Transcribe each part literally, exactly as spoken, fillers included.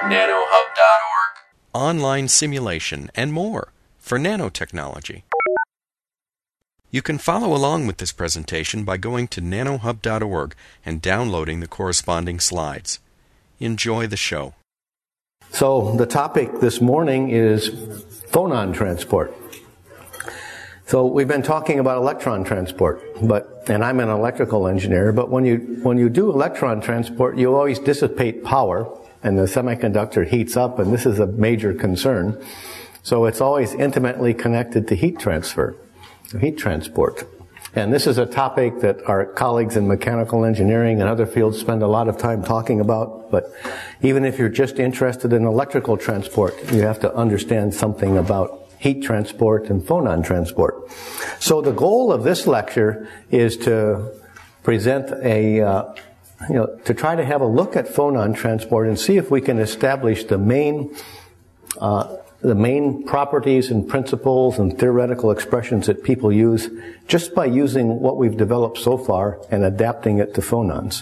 nanohub dot org. Online simulation, and more for nanotechnology. You can follow along with this presentation by going to nanohub dot org and downloading the corresponding slides. Enjoy the show. So the topic this morning is phonon transport. So we've been talking about electron transport, but and I'm an electrical engineer, but when you when you do electron transport, you always dissipate power, and the semiconductor heats up, and this is a major concern. So it's always intimately connected to heat transfer, heat transport. And this is a topic that our colleagues in mechanical engineering and other fields spend a lot of time talking about, but even if you're just interested in electrical transport, you have to understand something about heat transport and phonon transport. So the goal of this lecture is to present a, uh, you know, to try to have a look at phonon transport and see if we can establish the main, uh, the main properties and principles and theoretical expressions that people use just by using what we've developed so far and adapting it to phonons.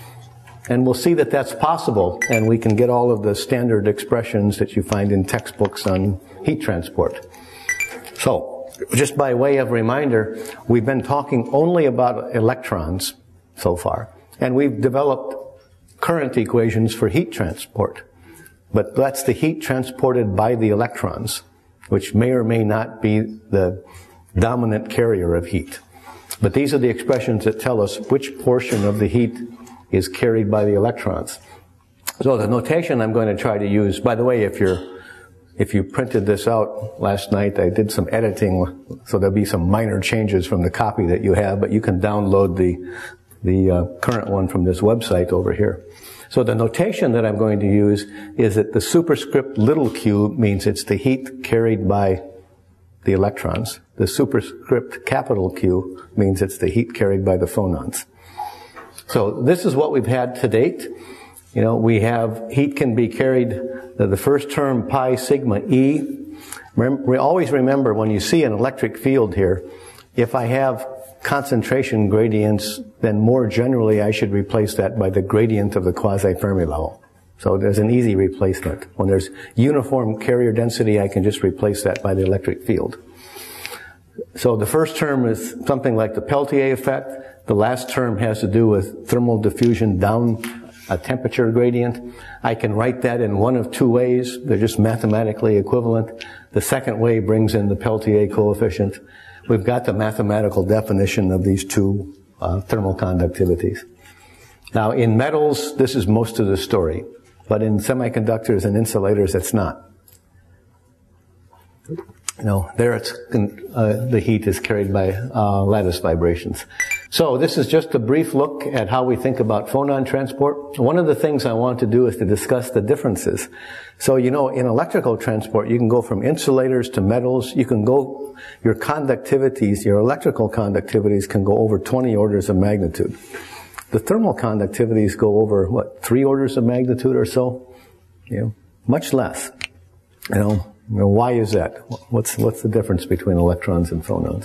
And we'll see that that's possible, and we can get all of the standard expressions that you find in textbooks on heat transport. So, just by way of reminder, we've been talking only about electrons so far, and we've developed current equations for heat transport. But that's the heat transported by the electrons, which may or may not be the dominant carrier of heat. But these are the expressions that tell us which portion of the heat is carried by the electrons. So the notation I'm going to try to use, by the way, if you're, if you printed this out last night, I did some editing, so there'll be some minor changes from the copy that you have, but you can download the, the uh, current one from this website over here. So the notation that I'm going to use is that the superscript little q means it's the heat carried by the electrons. The superscript capital Q means it's the heat carried by the phonons. So this is what we've had to date. You know, we have heat can be carried, uh, the first term pi sigma E. Remember, always remember when you see an electric field here, if I have concentration gradients, then more generally I should replace that by the gradient of the quasi-Fermi level. So there's an easy replacement. When there's uniform carrier density, I can just replace that by the electric field. So the first term is something like the Peltier effect. The last term has to do with thermal diffusion down a temperature gradient. I can write that in one of two ways. They're just mathematically equivalent. The second way brings in the Peltier coefficient. We've got the mathematical definition of these two uh, thermal conductivities. Now, in metals, this is most of the story. But in semiconductors and insulators, it's not. You know, there it's, uh, the heat is carried by uh, lattice vibrations. So this is just a brief look at how we think about phonon transport. One of the things I want to do is to discuss the differences. So, you know, in electrical transport, you can go from insulators to metals. You can go, your conductivities, your electrical conductivities can go over twenty orders of magnitude. The thermal conductivities go over, what, three orders of magnitude or so? You know, much less. You know, you know, why is that? What's, what's the difference between electrons and phonons?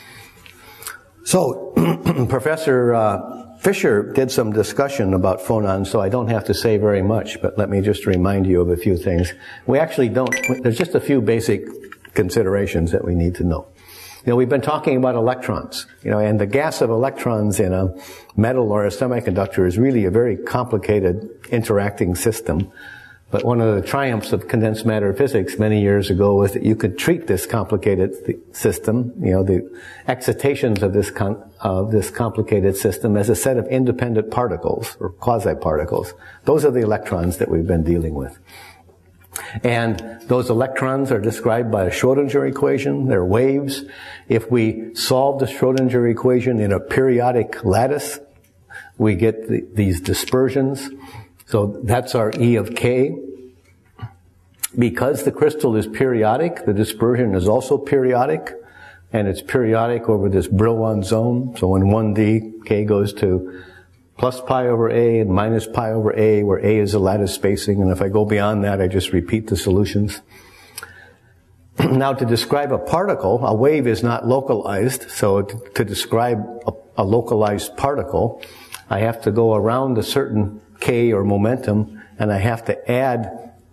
So, Professor uh, Fisher did some discussion about phonons, so I don't have to say very much, but let me just remind you of a few things. We actually don't, there's just a few basic considerations that we need to know. You know, we've been talking about electrons, you know, and the gas of electrons in a metal or a semiconductor is really a very complicated interacting system. But one of the triumphs of condensed matter physics many years ago was that you could treat this complicated system, you know, the excitations of this con- of this complicated system as a set of independent particles or quasi-particles. Those are the electrons that we've been dealing with. And those electrons are described by a Schrodinger equation. They're waves. If we solve the Schrodinger equation in a periodic lattice, we get the, these dispersions. So that's our E of K. Because the crystal is periodic, the dispersion is also periodic, and it's periodic over this Brillouin zone. So in one D, K goes to plus pi over A and minus pi over A, where A is the lattice spacing, and if I go beyond that, I just repeat the solutions. Now, to describe a particle, a wave is not localized, so to, to describe a, a localized particle, I have to go around a certain K or momentum, and I have to add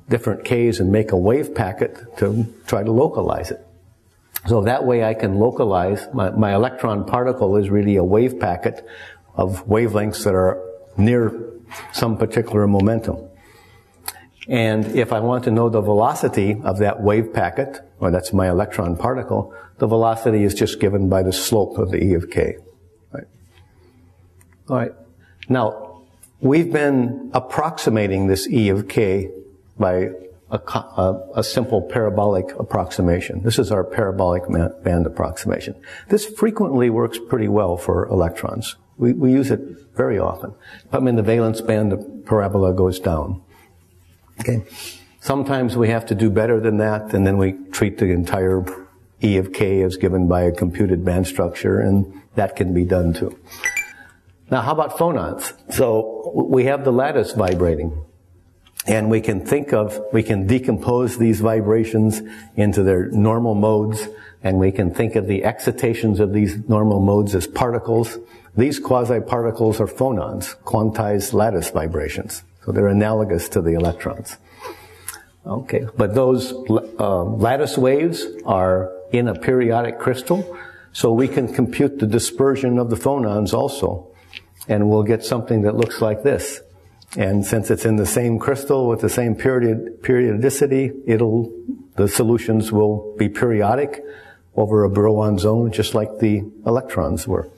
different Ks and make a wave packet to try to localize it. So that way I can localize, my, my electron particle is really a wave packet of wavelengths that are near some particular momentum. And if I want to know the velocity of that wave packet, or that's my electron particle, the velocity is just given by the slope of the E of k. Right? All right. Now, we've been approximating this E of k by a, a, a simple parabolic approximation. This is our parabolic band approximation. This frequently works pretty well for electrons. We, we use it very often. I mean, the valence band, the parabola goes down. Okay. Sometimes we have to do better than that, and then we treat the entire E of k as given by a computed band structure, and that can be done too. Now, how about phonons? So we have the lattice vibrating, and we can think of, we can decompose these vibrations into their normal modes, and we can think of the excitations of these normal modes as particles. These quasi-particles are phonons, quantized lattice vibrations. So they're analogous to the electrons. Okay, but those uh, lattice waves are in a periodic crystal, so we can compute the dispersion of the phonons also, and we'll get something that looks like this. And since it's in the same crystal with the same period, periodicity, it'll, the solutions will be periodic over a Brillouin zone, just like the electrons were.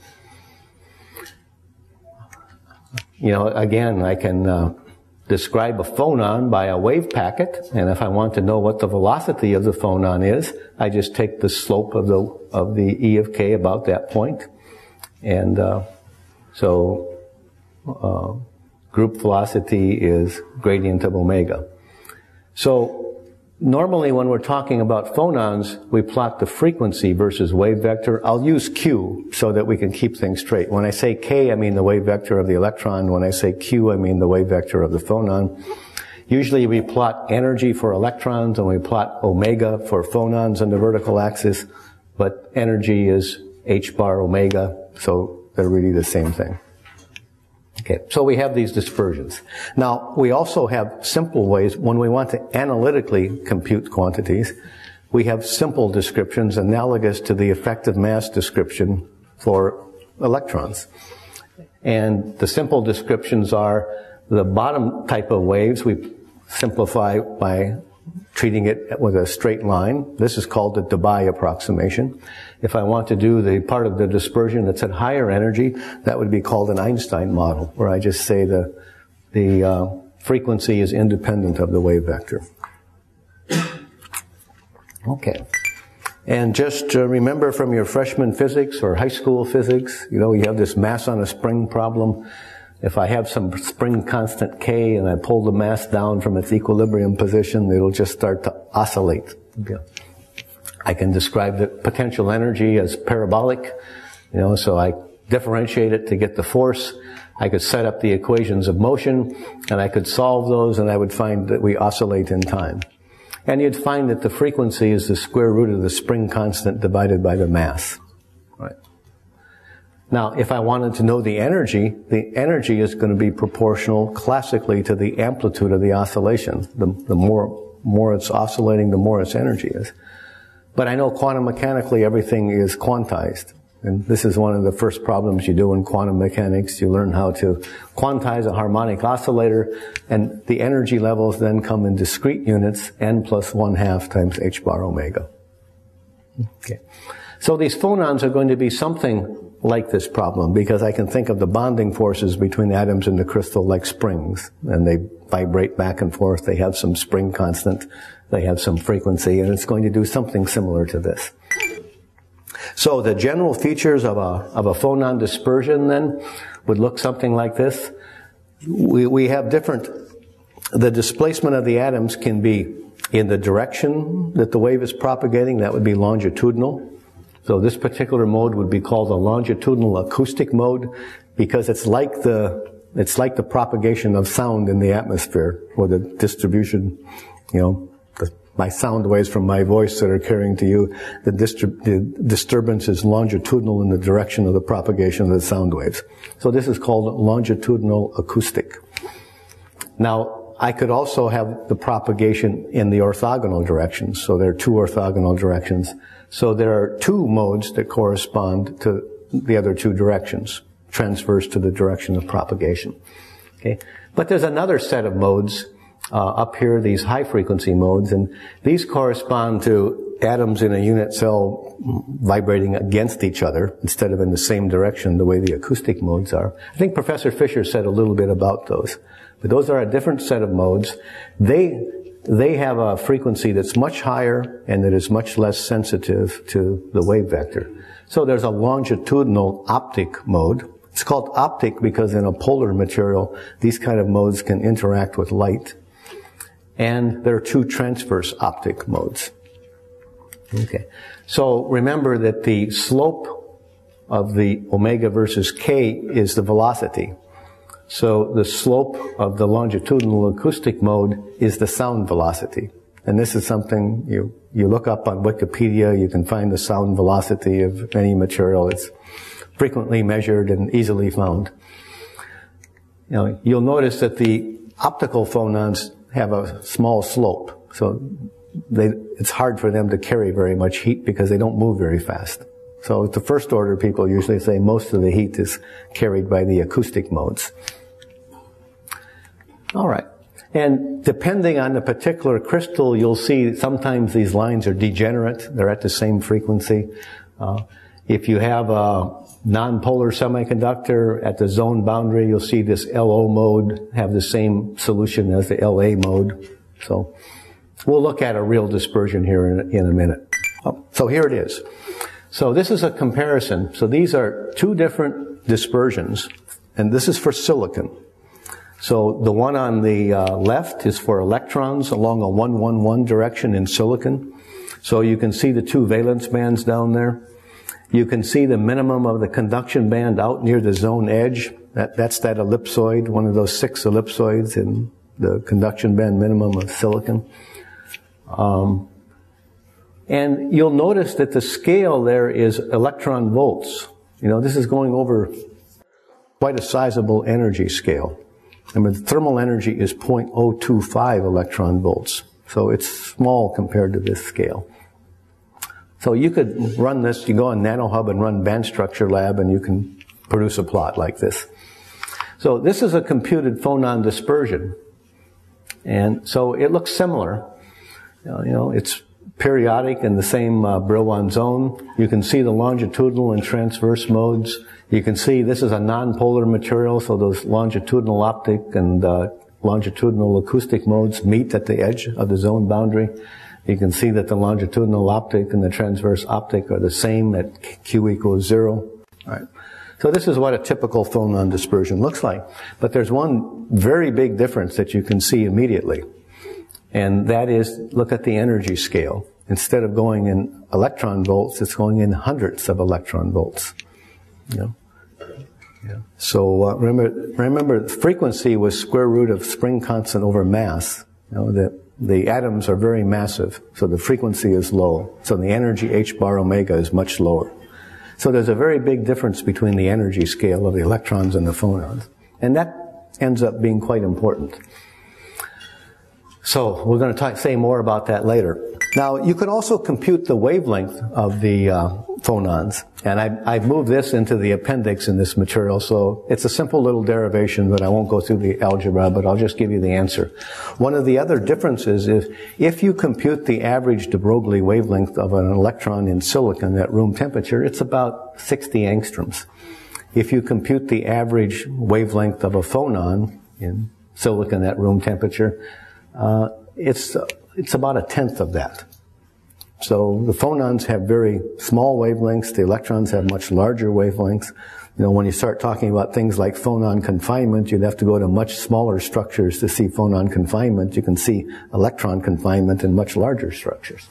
You know, again, I can uh, describe a phonon by a wave packet, and if I want to know what the velocity of the phonon is, I just take the slope of the of the E of k about that point, and uh, so uh, group velocity is gradient of omega. So normally when we're talking about phonons, we plot the frequency versus wave vector. I'll use Q so that we can keep things straight. When I say K, I mean the wave vector of the electron. When I say Q, I mean the wave vector of the phonon. Usually we plot energy for electrons and we plot omega for phonons on the vertical axis, but energy is h bar omega, so they're really the same thing. Okay, so we have these dispersions. Now, we also have simple ways, when we want to analytically compute quantities, we have simple descriptions analogous to the effective mass description for electrons. And the simple descriptions are the bottom type of waves we simplify by treating it with a straight line. This is called the Debye approximation. If I want to do the part of the dispersion that's at higher energy, that would be called an Einstein model, where I just say the the uh, frequency is independent of the wave vector. Okay. And just uh, remember from your freshman physics or high school physics, you know, you have this mass on a spring problem. If I have some spring constant K and I pull the mass down from its equilibrium position, it'll just start to oscillate. Okay. I can describe the potential energy as parabolic, you know, so I differentiate it to get the force. I could set up the equations of motion, and I could solve those, and I would find that we oscillate in time. And you'd find that the frequency is the square root of the spring constant divided by the mass. Right. Now, if I wanted to know the energy, the energy is going to be proportional classically to the amplitude of the oscillation. The, the more, more it's oscillating, the more its energy is. But I know quantum mechanically everything is quantized. And this is one of the first problems you do in quantum mechanics. You learn how to quantize a harmonic oscillator, and the energy levels then come in discrete units, n plus one half times h bar omega. Okay. So these phonons are going to be something like this problem, because I can think of the bonding forces between atoms in the crystal like springs, and they vibrate back and forth. They have some spring constant, they have some frequency, and it's going to do something similar to this. So the general features of a of a phonon dispersion then would look something like this. We we have different, the displacement of the atoms can be in the direction that the wave is propagating. That would be longitudinal. So this particular mode would be called a longitudinal acoustic mode, because it's like the it's like the propagation of sound in the atmosphere, or the distribution, you know, the, my sound waves from my voice that are carrying to you. The, distrib- the disturbance is longitudinal in the direction of the propagation of the sound waves. So this is called longitudinal acoustic. Now, I could also have the propagation in the orthogonal directions. So there are two orthogonal directions. So there are two modes that correspond to the other two directions, transverse to the direction of propagation. Okay. But there's another set of modes uh, up here, these high frequency modes, and these correspond to atoms in a unit cell vibrating against each other instead of in the same direction the way the acoustic modes are. I think Professor Fisher said a little bit about those. But those are a different set of modes. They, they have a frequency that's much higher and that is much less sensitive to the wave vector. So there's a longitudinal optic mode. It's called optic because in a polar material, these kind of modes can interact with light. And there are two transverse optic modes. Okay. So remember that the slope of the omega versus k is the velocity. So the slope of the longitudinal acoustic mode is the sound velocity. And this is something you, you look up on Wikipedia, you can find the sound velocity of any material. It's frequently measured and easily found. You know, you'll notice that the optical phonons have a small slope. So They, it's hard for them to carry very much heat because they don't move very fast. So the first order people usually say most of the heat is carried by the acoustic modes. All right. And depending on the particular crystal, you'll see sometimes these lines are degenerate. They're at the same frequency. Uh, if you have a nonpolar semiconductor at the zone boundary, you'll see this L O mode have the same solution as the L A mode. So we'll look at a real dispersion here in, in a minute. Oh, so here it is. So this is a comparison. So these are two different dispersions, and this is for silicon. So the one on the uh, left is for electrons along a one one one direction in silicon. So you can see the two valence bands down there. You can see the minimum of the conduction band out near the zone edge. That, that's that ellipsoid, one of those six ellipsoids in the conduction band minimum of silicon. Um, and you'll notice that the scale there is electron volts. You know, this is going over quite a sizable energy scale. I mean, the thermal energy is zero point zero two five electron volts. So it's small compared to this scale. So you could run this, you go on NanoHub and run Band Structure Lab and you can produce a plot like this. So this is a computed phonon dispersion. And so it looks similar. You know, it's periodic in the same uh, Brillouin zone. You can see the longitudinal and transverse modes. You can see this is a nonpolar material, so those longitudinal optic and uh, longitudinal acoustic modes meet at the edge of the zone boundary. You can see that the longitudinal optic and the transverse optic are the same at Q equals zero. All right. So this is what a typical phonon dispersion looks like. But there's one very big difference that you can see immediately. And that is, look at the energy scale. Instead of going in electron volts, it's going in hundreds of electron volts. You know? Yeah. So uh, remember, remember, frequency was square root of spring constant over mass. You know, that the atoms are very massive, so the frequency is low. So the energy h bar omega is much lower. So there's a very big difference between the energy scale of the electrons and the phonons. And that ends up being quite important. So we're going to talk, say more about that later. Now, you can also compute the wavelength of the uh, phonons. And I, I've moved this into the appendix in this material, so it's a simple little derivation, but I won't go through the algebra, but I'll just give you the answer. One of the other differences is if you compute the average de Broglie wavelength of an electron in silicon at room temperature, it's about sixty angstroms. If you compute the average wavelength of a phonon in silicon at room temperature, uh, it's it's about a tenth of that. So the phonons have very small wavelengths. The electrons have much larger wavelengths. You know, when you start talking about things like phonon confinement, you'd have to go to much smaller structures to see phonon confinement. You can see electron confinement in much larger structures.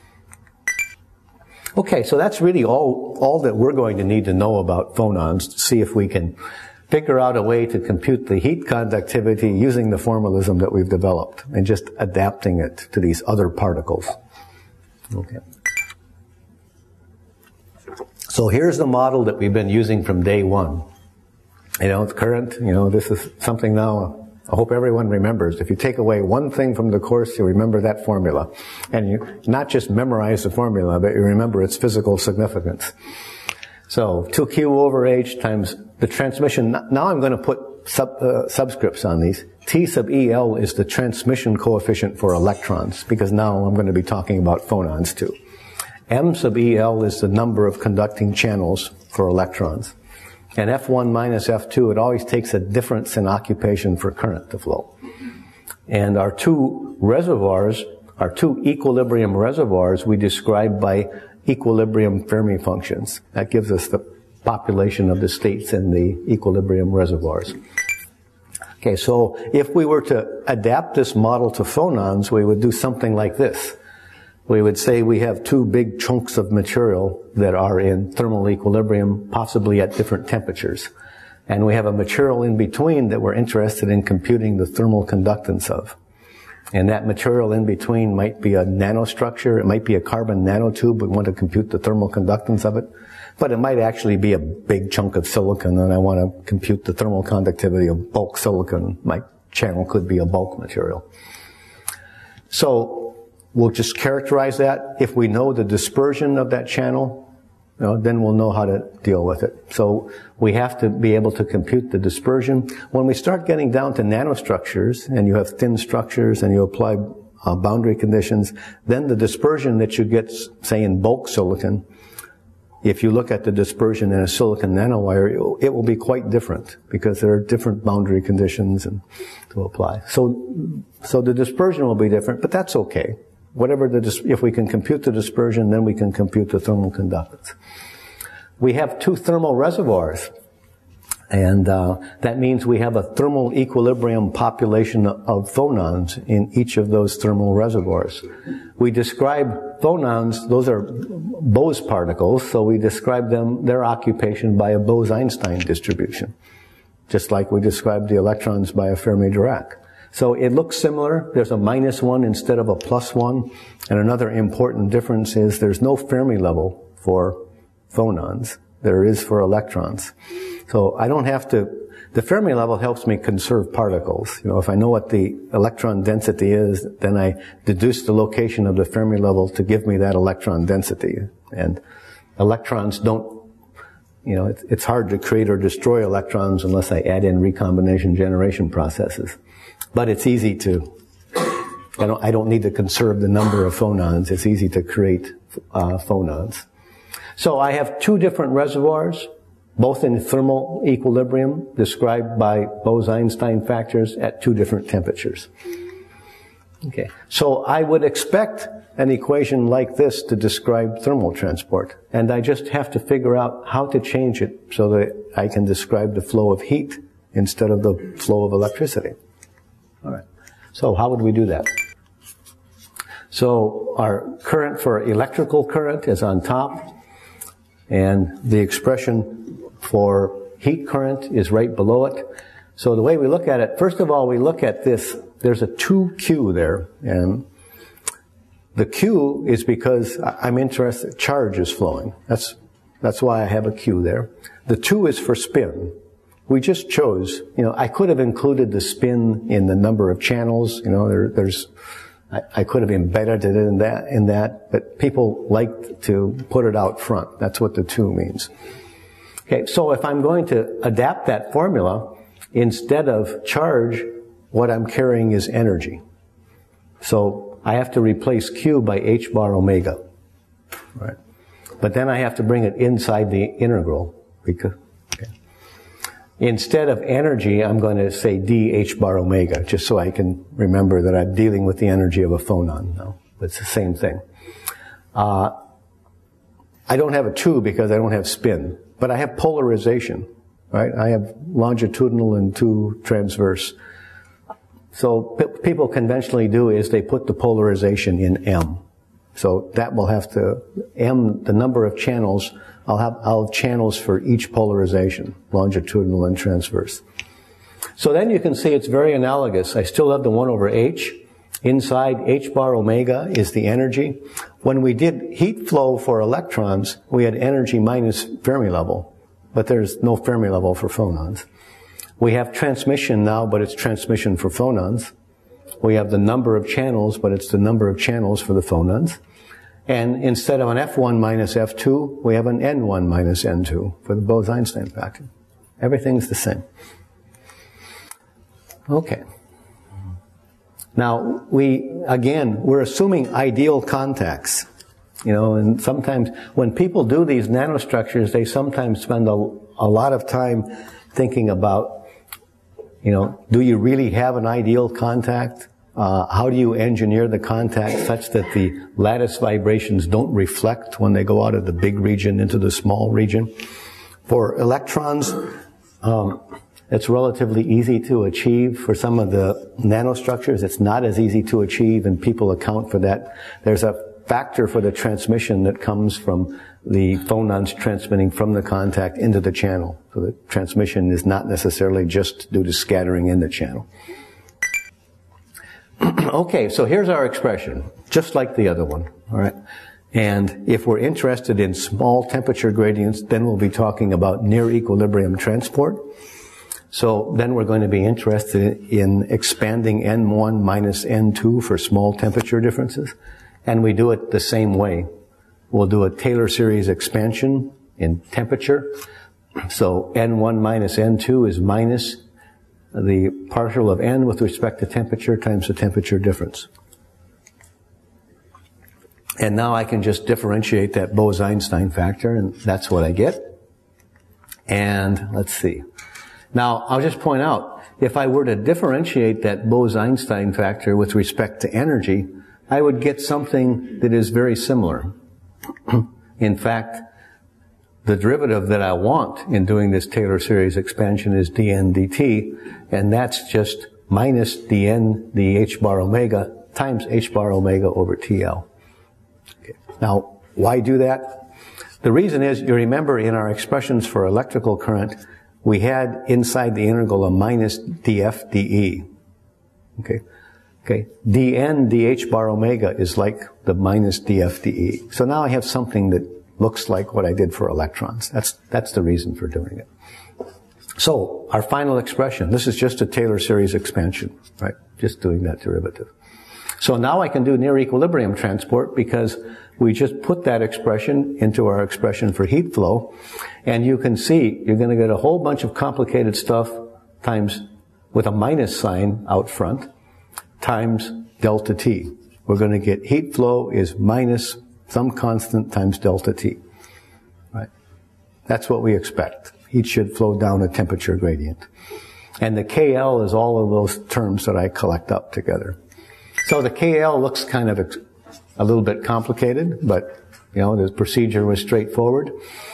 Okay, so that's really all, all that we're going to need to know about phonons to see if we can figure out a way to compute the heat conductivity using the formalism that we've developed and just adapting it to these other particles. Okay. So here's the model that we've been using from day one. You know, it's current, you know, this is something now I hope everyone remembers. If you take away one thing from the course, you remember that formula. And you not just memorize the formula, but you remember its physical significance. So, two Q over H times the transmission. Now I'm going to put sub, uh, subscripts on these. T sub E L is the transmission coefficient for electrons, because now I'm going to be talking about phonons too. M sub E L is the number of conducting channels for electrons. And F one minus F two, it always takes a difference in occupation for current to flow. And our two reservoirs, our two equilibrium reservoirs, we describe by equilibrium Fermi functions. That gives us the population of the states in the equilibrium reservoirs. Okay, so if we were to adapt this model to phonons, we would do something like this. We would say we have two big chunks of material that are in thermal equilibrium, possibly at different temperatures. And we have a material in between that we're interested in computing the thermal conductance of. And that material in between might be a nanostructure, it might be a carbon nanotube, we want to compute the thermal conductance of it. But it might actually be a big chunk of silicon, and I want to compute the thermal conductivity of bulk silicon. My channel could be a bulk material. So we'll just characterize that. If we know the dispersion of that channel, you know, then we'll know how to deal with it. So we have to be able to compute the dispersion. When we start getting down to nanostructures, and you have thin structures, and you apply uh, boundary conditions, then the dispersion that you get, say, in bulk silicon, if you look at the dispersion in a silicon nanowire, it will be quite different, because there are different boundary conditions and to apply. So, so the dispersion will be different, but that's okay. Whatever the, if we can compute the dispersion, then we can compute the thermal conductance. We have two thermal reservoirs, and uh, that means we have a thermal equilibrium population of phonons in each of those thermal reservoirs. We describe phonons, those are Bose particles, so we describe them, their occupation by a Bose-Einstein distribution, just like we describe the electrons by a Fermi-Dirac. So it looks similar. There's a minus one instead of a plus one. And another important difference is there's no Fermi level for phonons. There is for electrons. So I don't have to, the Fermi level helps me conserve particles. You know, if I know what the electron density is, then I deduce the location of the Fermi level to give me that electron density. And electrons don't, you know, it's, it's hard to create or destroy electrons unless I add in recombination generation processes. But it's easy to, I don't, I don't need to conserve the number of phonons. It's easy to create uh, phonons. So I have two different reservoirs, both in thermal equilibrium, described by Bose-Einstein factors at two different temperatures. Okay. So I would expect an equation like this to describe thermal transport. And I just have to figure out how to change it so that I can describe the flow of heat instead of the flow of electricity. All right. So how would we do that? So our current for electrical current is on top, and the expression for heat current is right below it. So the way we look at it, first of all, we look at this, there's a two Q there, and the Q is because I'm interested, charge is flowing. That's, that's why I have a Q there. The two is for spin. We just chose, you know, I could have included the spin in the number of channels, you know, there, there's, I, I could have embedded it in that, in that, but people like to put it out front. That's what the two means. Okay, so if I'm going to adapt that formula, instead of charge, what I'm carrying is energy. So I have to replace Q by H bar omega, right? But then I have to bring it inside the integral, because, okay. Instead of energy, I'm going to say d H bar omega, just so I can remember that I'm dealing with the energy of a phonon now. It's the same thing. Uh, I don't have a two because I don't have spin, but I have polarization, right? I have longitudinal and two transverse. So p- people conventionally do is they put the polarization in M. So that will have to, M, the number of channels, I'll have, I'll have channels for each polarization, longitudinal and transverse. So then you can see it's very analogous. I still have the one over H. Inside H bar omega is the energy. When we did heat flow for electrons, we had energy minus Fermi level, but there's no Fermi level for phonons. We have transmission now, but it's transmission for phonons. We have the number of channels, but it's the number of channels for the phonons. And instead of an F one minus F two, we have an N one minus N two for the Bose-Einstein factor. Everything's the same. Okay. Now, we, again, we're assuming ideal contacts. You know, and sometimes when people do these nanostructures, they sometimes spend a, a lot of time thinking about, you know, do you really have an ideal contact? Uh, how do you engineer the contact such that the lattice vibrations don't reflect when they go out of the big region into the small region? For electrons, um, it's relatively easy to achieve. For some of the nanostructures, it's not as easy to achieve, and people account for that. There's a factor for the transmission that comes from the phonons transmitting from the contact into the channel. So the transmission is not necessarily just due to scattering in the channel. Okay, so here's our expression, just like the other one, all right? And if we're interested in small temperature gradients, then we'll be talking about near equilibrium transport. So then we're going to be interested in expanding N one minus N two for small temperature differences. And we do it the same way. We'll do a Taylor series expansion in temperature. So N one minus N two is minus the partial of N with respect to temperature times the temperature difference. And now I can just differentiate that Bose-Einstein factor, and that's what I get. And let's see. Now, I'll just point out, if I were to differentiate that Bose-Einstein factor with respect to energy, I would get something that is very similar. In fact, the derivative that I want in doing this Taylor series expansion is dN dt, and that's just minus dN dh bar omega times h bar omega over T L. Okay. Now, why do that? The reason is, you remember in our expressions for electrical current, we had inside the integral a minus dF dE. Okay? Okay, dN dH bar omega is like the minus dF dE. So now I have something that looks like what I did for electrons. That's, that's the reason for doing it. So, our final expression, this is just a Taylor series expansion, right? Just doing that derivative. So now I can do near equilibrium transport because we just put that expression into our expression for heat flow, and you can see you're going to get a whole bunch of complicated stuff times with a minus sign out front, times delta T. We're going to get heat flow is minus some constant times delta T. Right? That's what we expect. Heat should flow down a temperature gradient. And the K L is all of those terms that I collect up together. So the K L looks kind of a little bit complicated, but, you know, the procedure was straightforward.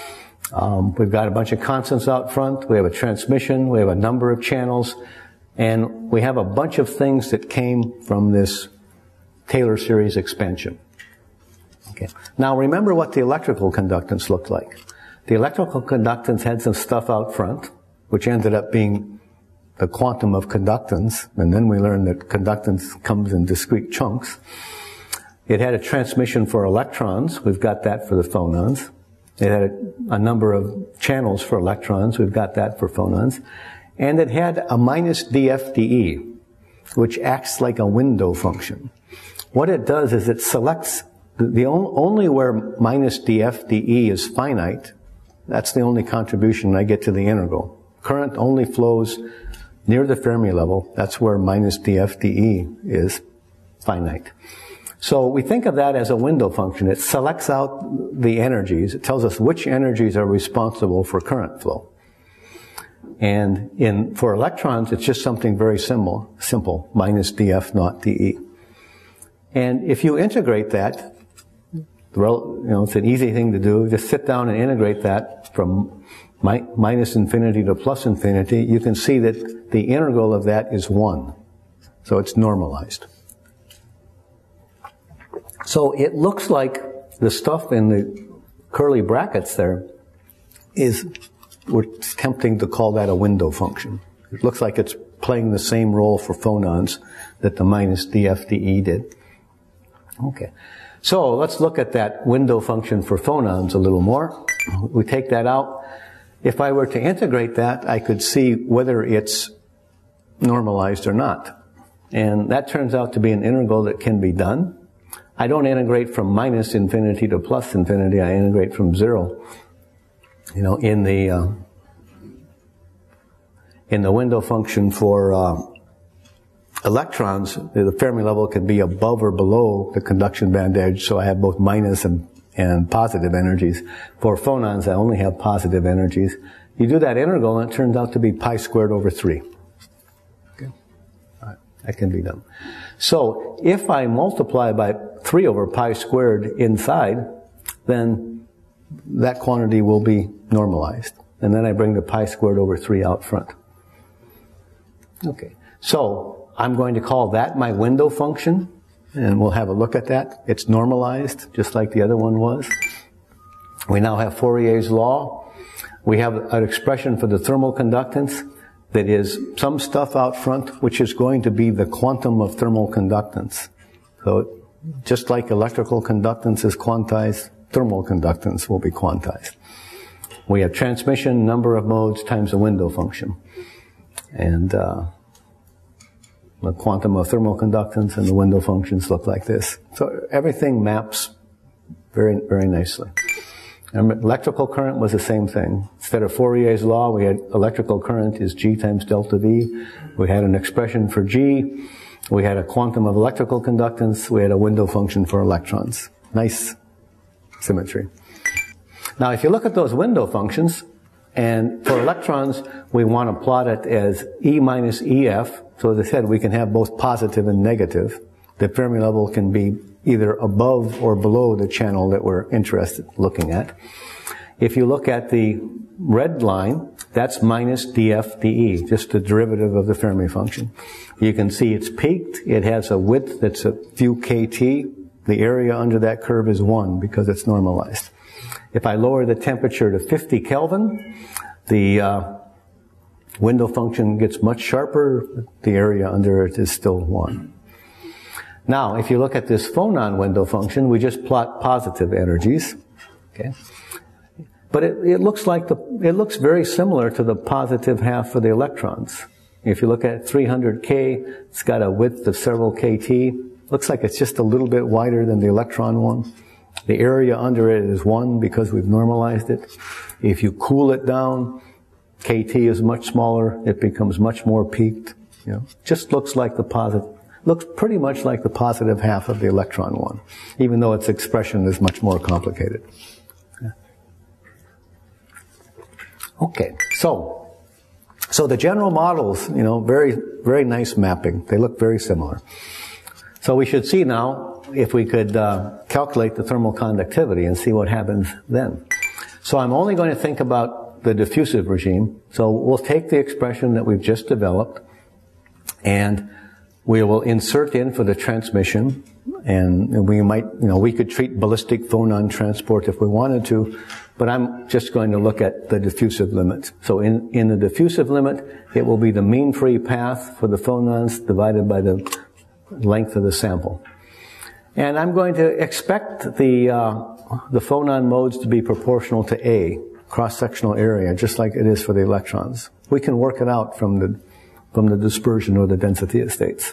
Um, we've got a bunch of constants out front. We have a transmission. We have a number of channels. And we have a bunch of things that came from this Taylor series expansion. Okay. Now remember what the electrical conductance looked like. The electrical conductance had some stuff out front, which ended up being the quantum of conductance, and then we learned that conductance comes in discrete chunks. It had a transmission for electrons. We've got that for the phonons. It had a, a number of channels for electrons. We've got that for phonons. And it had a minus dF dE, which acts like a window function. What it does is it selects the, the on, only where minus dF dE is finite. That's the only contribution I get to the integral. Current only flows near the Fermi level. That's where minus dF dE is finite. So we think of that as a window function. It selects out the energies. It tells us which energies are responsible for current flow. And in, for electrons, it's just something very simple, simple, minus dF naught dE. And if you integrate that, you know, it's an easy thing to do. Just sit down and integrate that from mi- minus infinity to plus infinity. You can see that the integral of that is one. So it's normalized. So it looks like the stuff in the curly brackets there is, we're attempting to call that a window function. It looks like it's playing the same role for phonons that the minus dF dE did. Okay. So let's look at that window function for phonons a little more. We take that out, if I were to integrate that, I could see whether it's normalized or not. And that turns out to be an integral that can be done. I don't integrate from minus infinity to plus infinity. I integrate from zero. You know, in the uh, in the window function for uh, electrons, the Fermi level can be above or below the conduction band edge, so I have both minus and, and positive energies. For phonons, I only have positive energies. You do that integral, and it turns out to be pi squared over three. Okay, all right. That can be done. So if I multiply by three over pi squared inside, then that quantity will be normalized. And then I bring the pi squared over three out front. Okay, so I'm going to call that my window function, and we'll have a look at that. It's normalized, just like the other one was. We now have Fourier's law. We have an expression for the thermal conductance that is some stuff out front, which is going to be the quantum of thermal conductance. So just like electrical conductance is quantized, thermal conductance will be quantized. We have transmission, number of modes, times the window function. And uh, the quantum of thermal conductance and the window functions look like this. So everything maps very, very nicely. And electrical current was the same thing. Instead of Fourier's law, we had electrical current is G times delta V. We had an expression for G. We had a quantum of electrical conductance. We had a window function for electrons. Nice symmetry. Now, if you look at those window functions, and for electrons, we want to plot it as E minus E F. So as I said, we can have both positive and negative. The Fermi level can be either above or below the channel that we're interested in looking at. If you look at the red line, that's minus dF dE, just the derivative of the Fermi function. You can see it's peaked. It has a width that's a few kT. The area under that curve is one because it's normalized. If I lower the temperature to fifty Kelvin, the uh, window function gets much sharper. The area under it is still one. Now, if you look at this phonon window function, we just plot positive energies. Okay, but it, it looks like the it looks very similar to the positive half for the electrons. If you look at three hundred K, it's got a width of several kT. Looks like it's just a little bit wider than the electron one. The area under it is one because we've normalized it. If you cool it down, kT is much smaller. It becomes much more peaked. You know, just looks like the positive. Looks pretty much like the positive half of the electron one, even though its expression is much more complicated. Yeah. Okay, so so the general models, you know, very very nice mapping. They look very similar. So we should see now if we could uh, calculate the thermal conductivity and see what happens then. So I'm only going to think about the diffusive regime. So we'll take the expression that we've just developed, and we will insert in for the transmission, and we might, you know, we could treat ballistic phonon transport if we wanted to, but I'm just going to look at the diffusive limit. So in, in the diffusive limit, it will be the mean free path for the phonons divided by the length of the sample. And I'm going to expect the, uh, the phonon modes to be proportional to A, cross-sectional area, just like it is for the electrons. We can work it out from the from the dispersion or the density of states.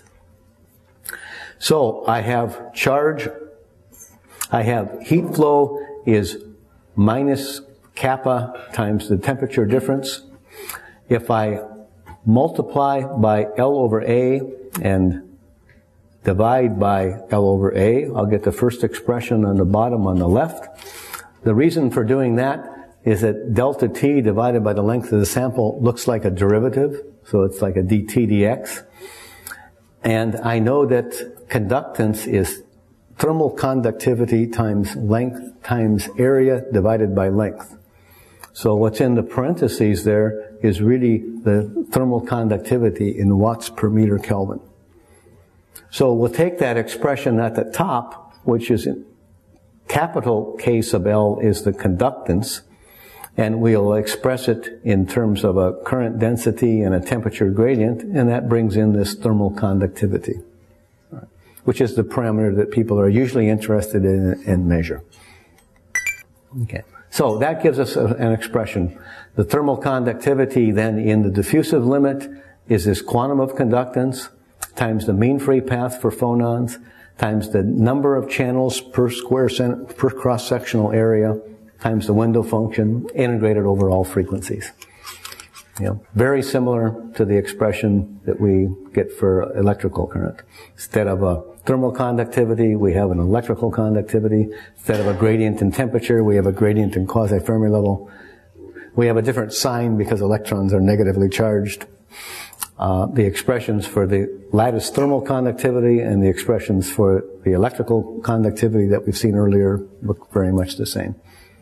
So I have charge, I have heat flow is minus kappa times the temperature difference. If I multiply by L over A and divide by L over A, I'll get the first expression on the bottom on the left. The reason for doing that is that delta T divided by the length of the sample looks like a derivative. So it's like a dt dx. And I know that conductance is thermal conductivity times length times area divided by length. So what's in the parentheses there is really the thermal conductivity in watts per meter Kelvin. So we'll take that expression at the top, which is in capital K sub L is the conductance, and we'll express it in terms of a current density and a temperature gradient, and that brings in this thermal conductivity, which is the parameter that people are usually interested in and measure. Okay. So that gives us a, an expression. The thermal conductivity then in the diffusive limit is this quantum of conductance times the mean free path for phonons times the number of channels per square cent- per cross-sectional area times the window function integrated over all frequencies. You know, very similar to the expression that we get for electrical current. Instead of a thermal conductivity, we have an electrical conductivity. Instead of a gradient in temperature, we have a gradient in quasi-Fermi level. We have a different sign because electrons are negatively charged. Uh, the expressions for the lattice thermal conductivity and the expressions for the electrical conductivity that we've seen earlier look very much the same.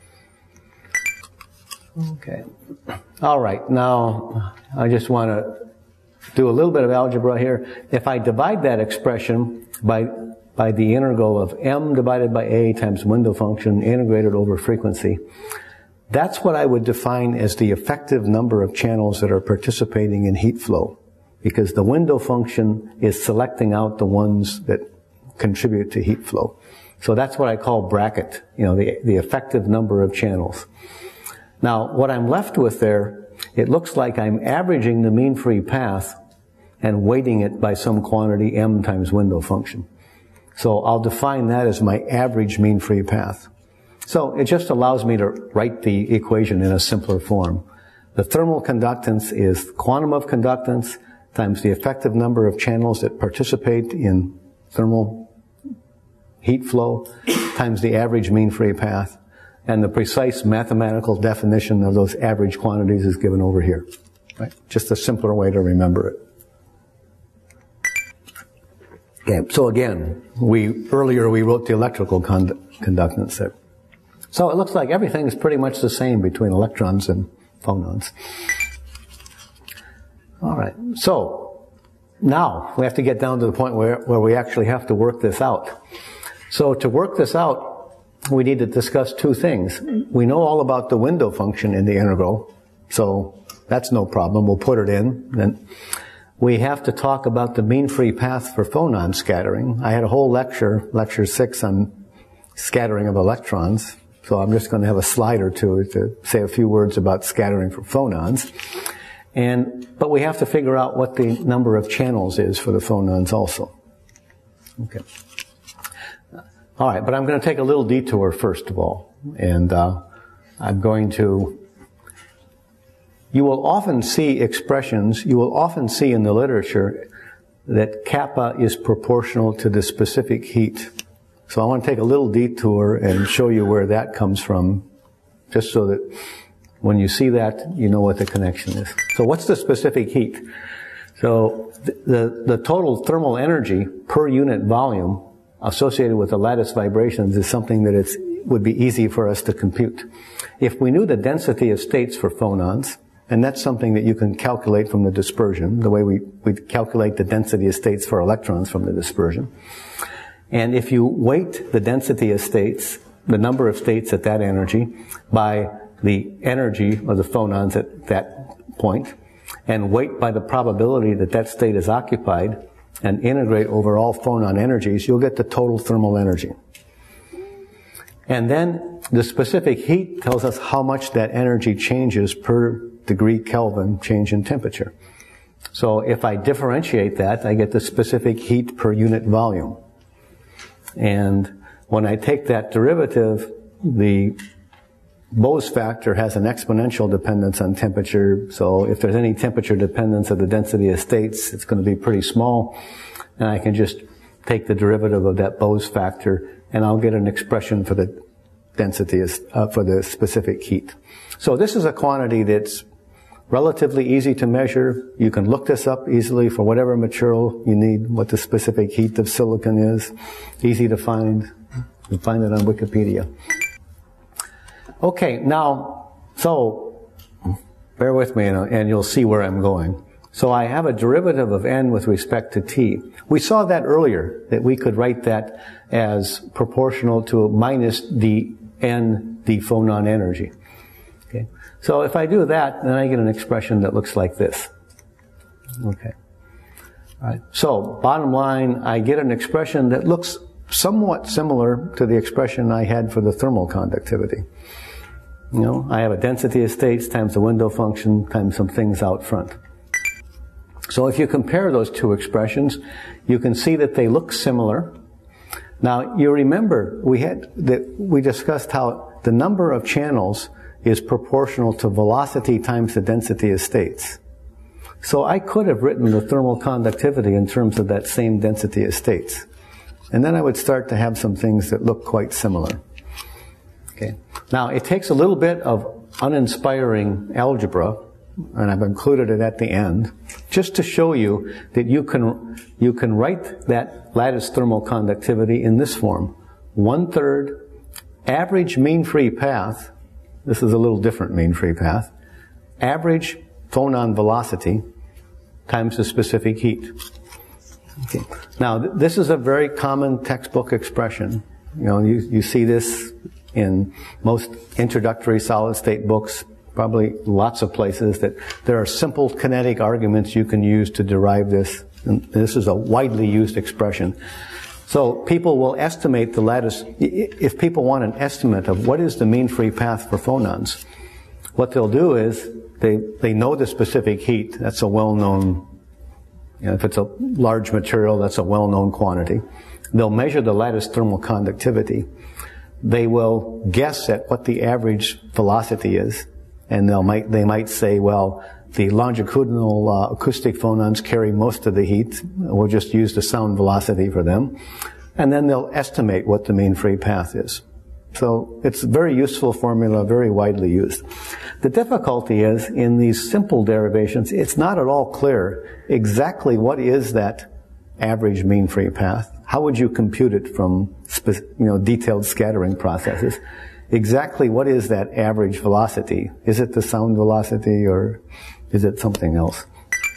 Okay. All right. Now, I just want to do a little bit of algebra here. If I divide that expression by by the integral of m divided by a times window function integrated over frequency, that's what I would define as the effective number of channels that are participating in heat flow, because the window function is selecting out the ones that contribute to heat flow. So that's what I call bracket, you know, the the effective number of channels. Now, what I'm left with there, it looks like I'm averaging the mean free path and weighting it by some quantity m times window function. So I'll define that as my average mean free path. So it just allows me to write the equation in a simpler form. The thermal conductance is quantum of conductance times the effective number of channels that participate in thermal heat flow times the average mean free path. And the precise mathematical definition of those average quantities is given over here. Right? Just a simpler way to remember it. Okay, so again, we earlier we wrote the electrical condu- conductance there. So it looks like everything is pretty much the same between electrons and phonons. All right, so now we have to get down to the point where, where we actually have to work this out. So to work this out, we need to discuss two things. We know all about the window function in the integral, so that's no problem. We'll put it in. Then we have to talk about the mean free path for phonon scattering. I had a whole lecture, lecture six, on scattering of electrons, so I'm just going to have a slide or two to say a few words about scattering for phonons. And but we have to figure out what the number of channels is for the phonons also. Okay. All right, but I'm going to take a little detour first of all, and uh, I'm going to. You will often see expressions. You will often see in the literature that kappa is proportional to the specific heat. So I want to take a little detour and show you where that comes from, just so that when you see that, you know what the connection is. So what's the specific heat? So the the, the total thermal energy per unit volume associated with the lattice vibrations is something that it's, would be easy for us to compute. If we knew the density of states for phonons, and that's something that you can calculate from the dispersion, the way we, we calculate the density of states for electrons from the dispersion. And if you weight the density of states, the number of states at that energy, by the energy of the phonons at that point, and weight by the probability that that state is occupied, and integrate over all phonon energies, you'll get the total thermal energy. And then the specific heat tells us how much that energy changes per degree Kelvin change in temperature. So if I differentiate that, I get the specific heat per unit volume. And when I take that derivative, the Bose factor has an exponential dependence on temperature, so if there's any temperature dependence of the density of states, it's going to be pretty small, and I can just take the derivative of that Bose factor, and I'll get an expression for the density, uh, for the specific heat. So this is a quantity that's relatively easy to measure. You can look this up easily for whatever material you need, what the specific heat of silicon is. Easy to find. You can find it on Wikipedia. Okay, now, so, bear with me and, and you'll see where I'm going. So I have a derivative of n with respect to t. We saw that earlier, that we could write that as proportional to minus dn, the phonon energy. Okay, so if I do that, then I get an expression that looks like this. Okay. All right. So, bottom line, I get an expression that looks somewhat similar to the expression I had for the thermal conductivity. You know, I have a density of states times the window function times some things out front. So if you compare those two expressions, you can see that they look similar. Now, you remember we had that we discussed how the number of channels is proportional to velocity times the density of states. So I could have written the thermal conductivity in terms of that same density of states. And then I would start to have some things that look quite similar. Okay. Now, it takes a little bit of uninspiring algebra, and I've included it at the end, just to show you that you can, you can write that lattice thermal conductivity in this form. One-third average mean free path, this is a little different mean free path, average phonon velocity times the specific heat. Okay. Now, th- this is a very common textbook expression. You know, you, you see this in most introductory solid-state books, probably lots of places, that there are simple kinetic arguments you can use to derive this. And this is a widely used expression. So people will estimate the lattice. If people want an estimate of what is the mean free path for phonons, what they'll do is they, they know the specific heat. That's a well-known, you know, if it's a large material, that's a well-known quantity. They'll measure the lattice thermal conductivity. They will guess at what the average velocity is, and they'll might they might say, well, the longitudinal uh, acoustic phonons carry most of the heat. We'll just use the sound velocity for them, and then they'll estimate what the mean free path is. So it's a very useful formula, very widely used. The difficulty is in these simple derivations, it's not at all clear exactly what is that average mean free path. How would you compute it from, you know, detailed scattering processes? Exactly what is that average velocity? Is it the sound velocity or is it something else?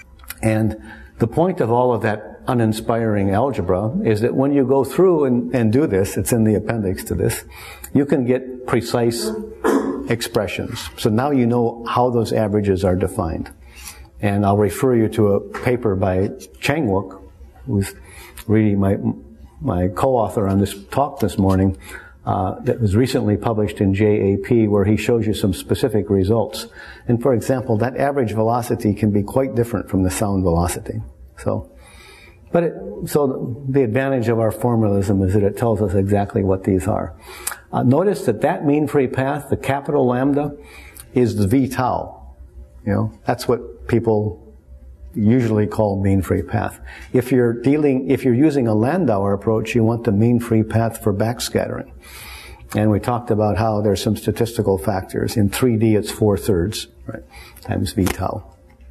And the point of all of that uninspiring algebra is that when you go through and, and do this, it's in the appendix to this, you can get precise expressions. So now you know how those averages are defined. And I'll refer you to a paper by Chang-wook, who's really my my co-author on this talk this morning, uh, that was recently published in J A P, where he shows you some specific results. And for example, that average velocity can be quite different from the sound velocity. So, but it, so the advantage of our formalism is that it tells us exactly what these are. Uh, notice that that mean free path, the capital lambda, is the V tau. You know, that's what people usually call mean free path. If you're dealing, if you're using a Landauer approach, you want the mean free path for backscattering. And we talked about how there's some statistical factors. In three D, it's four thirds, right, times V tau.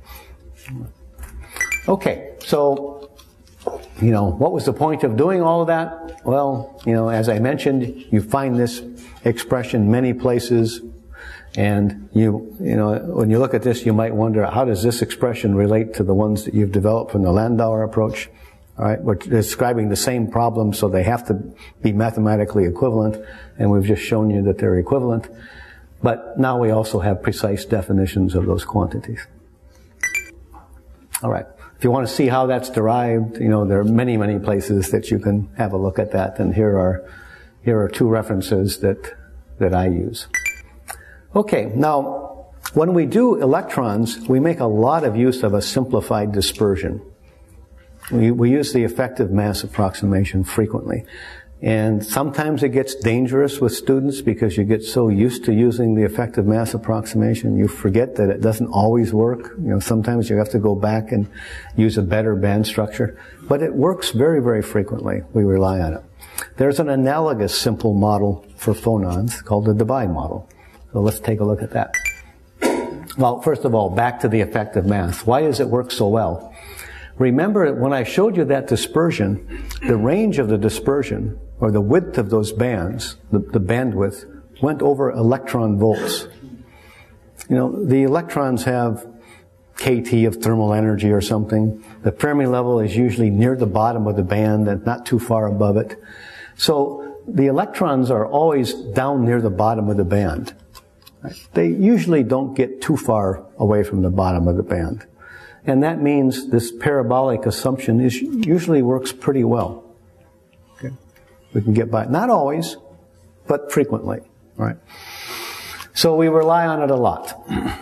Okay, so, you know, what was the point of doing all of that? Well, you know, as I mentioned, you find this expression many places. And you, you know, when you look at this, you might wonder, how does this expression relate to the ones that you've developed from the Landauer approach? All right, we're describing the same problem, so they have to be mathematically equivalent, and we've just shown you that they're equivalent. But now we also have precise definitions of those quantities. All right. If you want to see how that's derived, you know, there are many, many places that you can have a look at that, and here are, here are two references that, that I use. Okay, now, when we do electrons, we make a lot of use of a simplified dispersion. We, we use the effective mass approximation frequently. And sometimes it gets dangerous with students because you get so used to using the effective mass approximation, you forget that it doesn't always work. You know, sometimes you have to go back and use a better band structure. But it works very, very frequently. We rely on it. There's an analogous simple model for phonons called the Debye model. So let's take a look at that. Well, first of all, back to the effective mass. Why does it work so well? Remember, when I showed you that dispersion, the range of the dispersion, or the width of those bands, the, the bandwidth, went over electron volts. You know, the electrons have kT of thermal energy or something. The Fermi level is usually near the bottom of the band and not too far above it. So the electrons are always down near the bottom of the band. They usually don't get too far away from the bottom of the band. And that means this parabolic assumption is usually works pretty well. Okay. We can get by. Not always, but frequently. Right? So we rely on it a lot.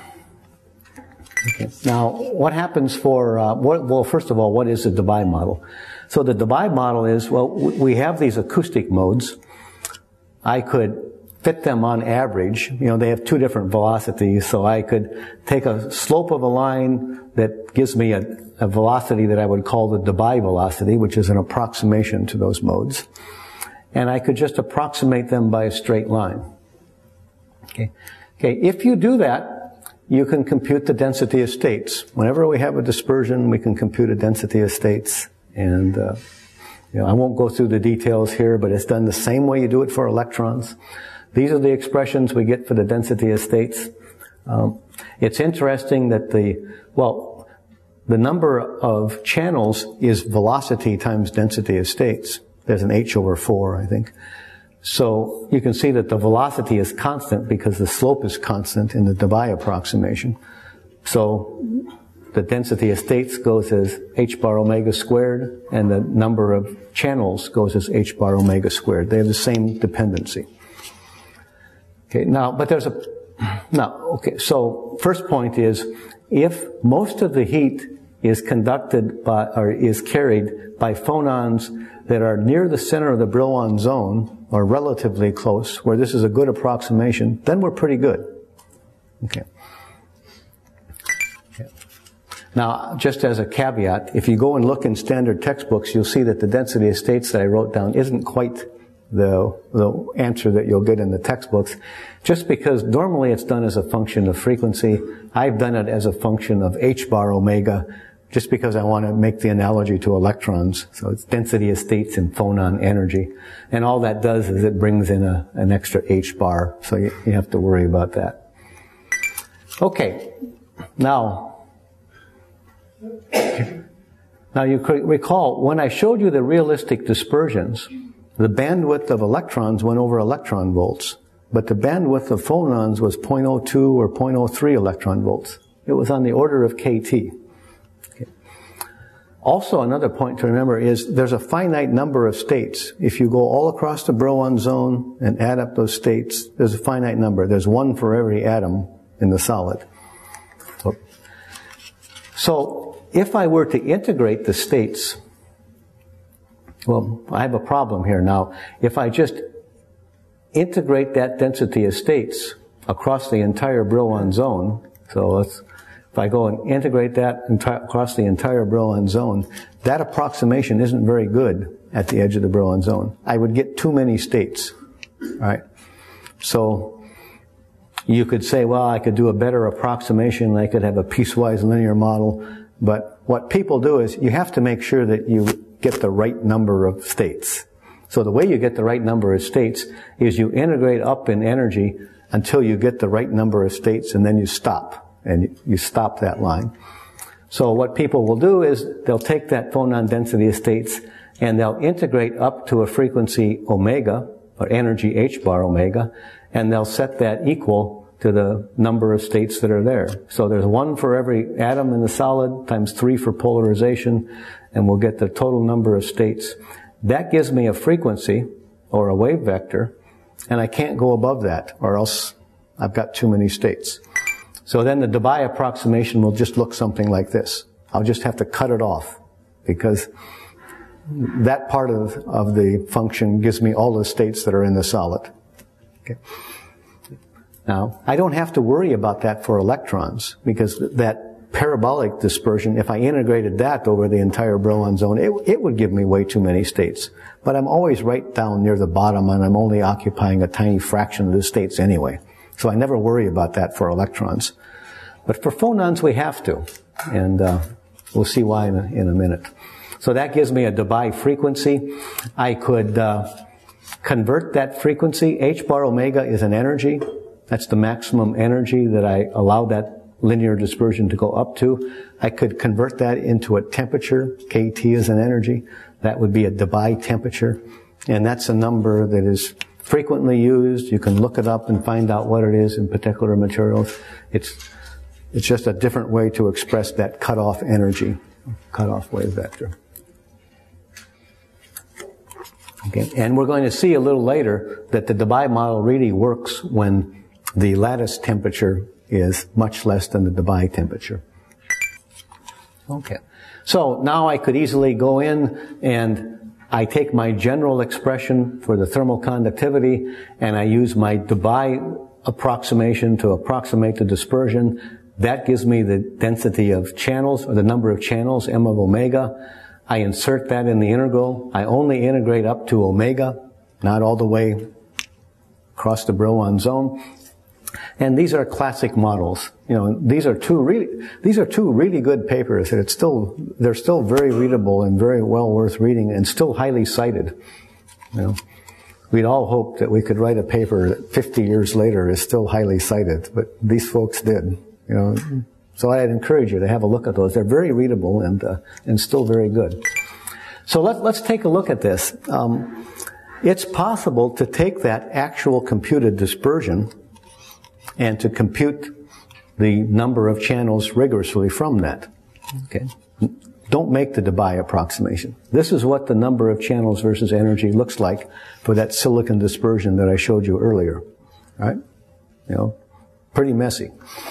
Okay. Now, what happens for, uh, what, well, first of all, what is the Debye model? So the Debye model is, well, we have these acoustic modes. I could fit them on average. You know, they have two different velocities, so I could take a slope of a line that gives me a, a velocity that I would call the Debye velocity, which is an approximation to those modes. And I could just approximate them by a straight line. Okay. Okay, if you do that, you can compute the density of states. Whenever we have a dispersion, we can compute a density of states. And, uh, you know, I won't go through the details here, but it's done the same way you do it for electrons. These are the expressions we get for the density of states. Um, it's interesting that the, well, the number of channels is velocity times density of states. There's an h over four, I think. So you can see that the velocity is constant because the slope is constant in the Debye approximation. So the density of states goes as h bar omega squared, and the number of channels goes as h bar omega squared. They have the same dependency. Okay, now, but there's a, now, okay, so first point is, if most of the heat is conducted by, or is carried by phonons that are near the center of the Brillouin zone, or relatively close, where this is a good approximation, then we're pretty good. Okay. Okay. Now, just as a caveat, if you go and look in standard textbooks, you'll see that the density of states that I wrote down isn't quite the, the answer that you'll get in the textbooks, just because normally it's done as a function of frequency. I've done it as a function of h bar omega, just because I want to make the analogy to electrons. So it's density of states in phonon energy. And all that does is it brings in a, an extra h bar, so you, you have to worry about that. Okay, now, now you could recall, when I showed you the realistic dispersions, the bandwidth of electrons went over electron volts, but the bandwidth of phonons was zero point zero two or zero point zero three electron volts. It was on the order of kT. Also, another point to remember is there's a finite number of states. If you go all across the Brillouin zone and add up those states, there's a finite number. There's one for every atom in the solid. So, so if I were to integrate the states, well, I have a problem here now. If I just integrate that density of states across the entire Brillouin zone, so let's If I go and integrate that enti- across the entire Brillouin zone, that approximation isn't very good at the edge of the Brillouin zone. I would get too many states, right? So you could say, well, I could do a better approximation. I could have a piecewise linear model. But what people do is you have to make sure that you get the right number of states. So the way you get the right number of states is you integrate up in energy until you get the right number of states, and then you stop. And you stop that line. So what people will do is they'll take that phonon density of states and they'll integrate up to a frequency omega, or energy h bar omega, and they'll set that equal to the number of states that are there. So there's one for every atom in the solid times three for polarization, and we'll get the total number of states. That gives me a frequency, or a wave vector, and I can't go above that, or else I've got too many states. So then the Debye approximation will just look something like this. I'll just have to cut it off, because that part of, of the function gives me all the states that are in the solid. Okay. Now, I don't have to worry about that for electrons, because that parabolic dispersion, if I integrated that over the entire Brillouin zone, it, it would give me way too many states. But I'm always right down near the bottom, and I'm only occupying a tiny fraction of the states anyway. So I never worry about that for electrons. But for phonons, we have to. And uh, we'll see why in a, in a minute. So that gives me a Debye frequency. I could uh, convert that frequency. H bar omega is an energy. That's the maximum energy that I allow that linear dispersion to go up to. I could convert that into a temperature. kT is an energy. That would be a Debye temperature. And that's a number that is frequently used. You can look it up and find out what it is in particular materials. It's it's just a different way to express that cutoff energy, cutoff wave vector. Okay, and we're going to see a little later that the Debye model really works when the lattice temperature is much less than the Debye temperature. Okay. So now I could easily go in and I take my general expression for the thermal conductivity and I use my Debye approximation to approximate the dispersion. That gives me the density of channels, or the number of channels, m of omega. I insert that in the integral. I only integrate up to omega, not all the way across the Brillouin zone. And these are classic models. You know, these are two really, these are two really good papers. And it's still, they're still very readable and very well worth reading and still highly cited. You know, we'd all hope that we could write a paper that fifty years later is still highly cited, but these folks did. You know, so I'd encourage you to have a look at those. They're very readable and uh, and still very good. So let, let's take a look at this. Um, it's possible to take that actual computed dispersion and to compute the number of channels rigorously from that. Okay. Don't make the Debye approximation. This is what the number of channels versus energy looks like for that silicon dispersion that I showed you earlier. Right? You know, pretty messy.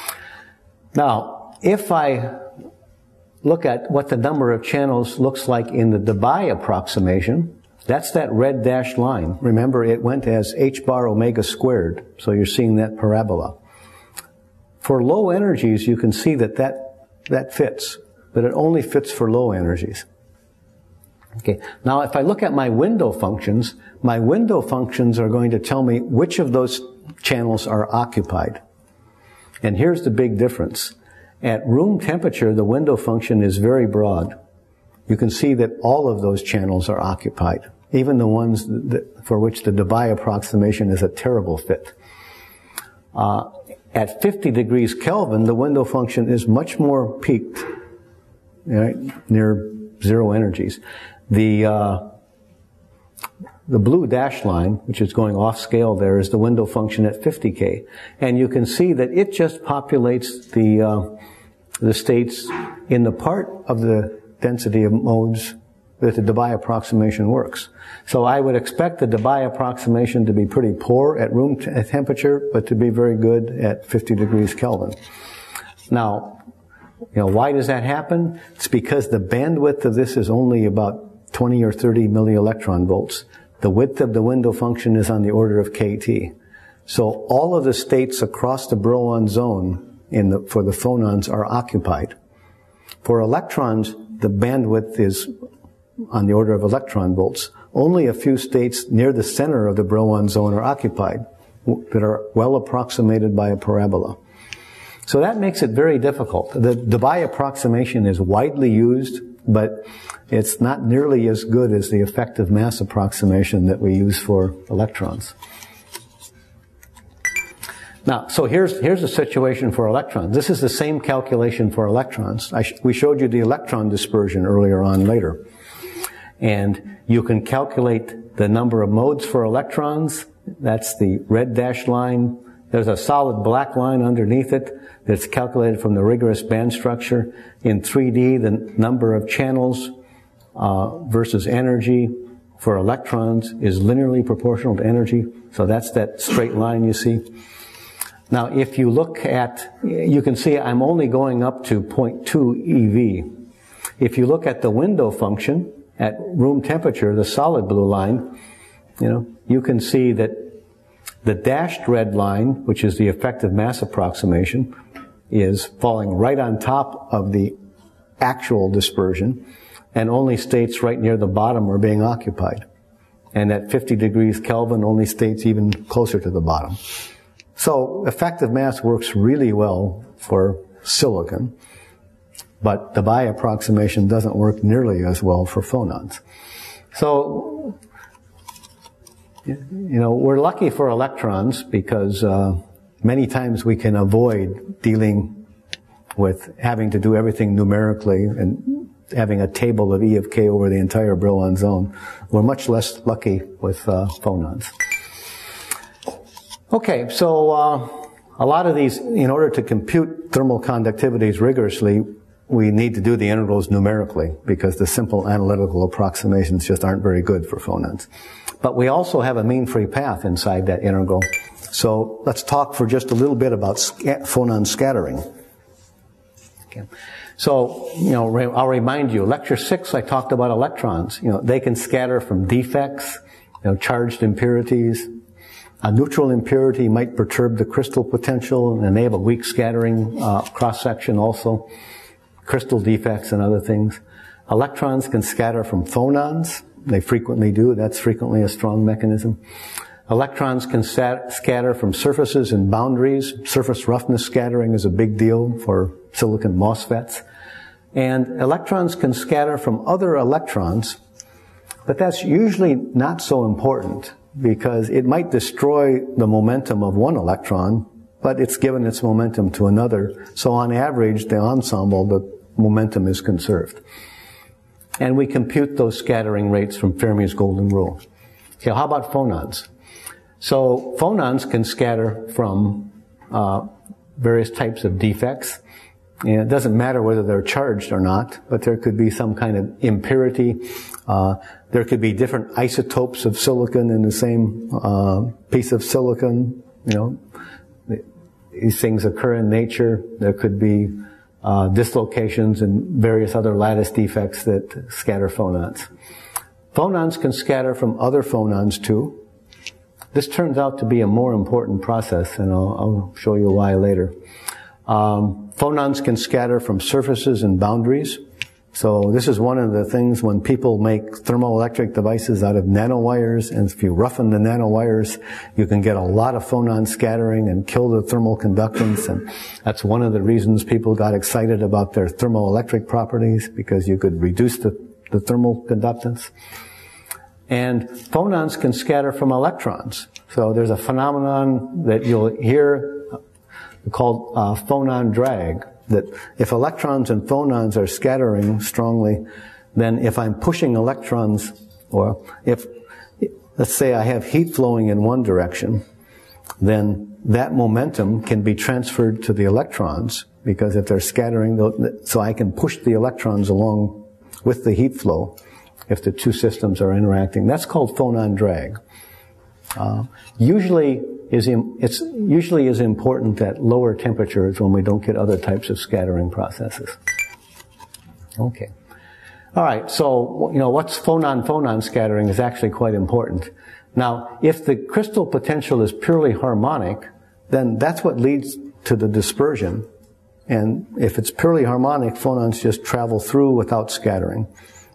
Now, if I look at what the number of channels looks like in the Debye approximation, that's that red dashed line. Remember, it went as h bar omega squared, so you're seeing that parabola. For low energies, you can see that that, that fits, but it only fits for low energies. Okay. Now, if I look at my window functions, my window functions are going to tell me which of those channels are occupied. And here's the big difference. At room temperature, the window function is very broad. You can see that all of those channels are occupied, even the ones that, for which the Debye approximation is a terrible fit. Uh, at fifty degrees Kelvin, the window function is much more peaked, right, near zero energies. The uh, The blue dash line, which is going off scale there, is the window function at fifty K. And you can see that it just populates the, uh, the states in the part of the density of modes that the Debye approximation works. So I would expect the Debye approximation to be pretty poor at room t- temperature, but to be very good at fifty degrees Kelvin. Now, you know, why does that happen? It's because the bandwidth of this is only about twenty or thirty millielectron volts. The width of the window function is on the order of K T. So all of the states across the Brillouin zone in the, for the phonons are occupied. For electrons, the bandwidth is on the order of electron volts. Only a few states near the center of the Brillouin zone are occupied, that are well approximated by a parabola. So that makes it very difficult. The Debye approximation is widely used, but it's not nearly as good as the effective mass approximation that we use for electrons. Now, so here's here's the situation for electrons. This is the same calculation for electrons. I sh- we showed you the electron dispersion earlier on later. And you can calculate the number of modes for electrons. That's the red dashed line. There's a solid black line underneath it that's calculated from the rigorous band structure. In three D, the number of channels uh, versus energy for electrons is linearly proportional to energy. So that's that straight line you see. Now, if you look at, you can see I'm only going up to zero point two E V. If you look at the window function at room temperature, the solid blue line, you know, you can see that the dashed red line, which is the effective mass approximation, is falling right on top of the actual dispersion, and only states right near the bottom are being occupied. And at fifty degrees Kelvin, only states even closer to the bottom. So effective mass works really well for silicon, but the Debye approximation doesn't work nearly as well for phonons. So, you know, we're lucky for electrons because uh, many times we can avoid dealing with having to do everything numerically and having a table of E of K over the entire Brillouin zone. We're much less lucky with uh, phonons. Okay, so uh, a lot of these, in order to compute thermal conductivities rigorously, we need to do the integrals numerically because the simple analytical approximations just aren't very good for phonons. But we also have a mean free path inside that integral. So let's talk for just a little bit about sca- phonon scattering. Okay. So, you know, I'll remind you, lecture six, I talked about electrons. You know, they can scatter from defects, you know, charged impurities. A neutral impurity might perturb the crystal potential and enable weak scattering uh, cross-section also. Crystal defects and other things. Electrons can scatter from phonons. They frequently do. That's frequently a strong mechanism. Electrons can sat- scatter from surfaces and boundaries. Surface roughness scattering is a big deal for silicon MOSFETs. And electrons can scatter from other electrons, but that's usually not so important because it might destroy the momentum of one electron, but it's given its momentum to another. So on average, the ensemble, the momentum is conserved. And we compute those scattering rates from Fermi's golden rule. Okay, how about phonons? So phonons can scatter from uh, various types of defects. And it doesn't matter whether they're charged or not, but there could be some kind of impurity. Uh, there could be different isotopes of silicon in the same uh, piece of silicon. You know, these things occur in nature. There could be uh, dislocations and various other lattice defects that scatter phonons. Phonons can scatter from other phonons too. This turns out to be a more important process, and I'll, I'll show you why later. Um, phonons can scatter from surfaces and boundaries. So this is one of the things when people make thermoelectric devices out of nanowires, and if you roughen the nanowires, you can get a lot of phonon scattering and kill the thermal conductance, and that's one of the reasons people got excited about their thermoelectric properties, because you could reduce the, the thermal conductance. And phonons can scatter from electrons. So there's a phenomenon that you'll hear called uh, phonon drag, that if electrons and phonons are scattering strongly, then if I'm pushing electrons, or if, let's say I have heat flowing in one direction, then that momentum can be transferred to the electrons, because if they're scattering, so I can push the electrons along with the heat flow if the two systems are interacting. That's called phonon drag. Uh, usually is in, it's usually is important at lower temperatures when we don't get other types of scattering processes. Okay. All right. So, you know, what's phonon-phonon scattering is actually quite important. Now, if the crystal potential is purely harmonic, then that's what leads to the dispersion. And if it's purely harmonic, phonons just travel through without scattering.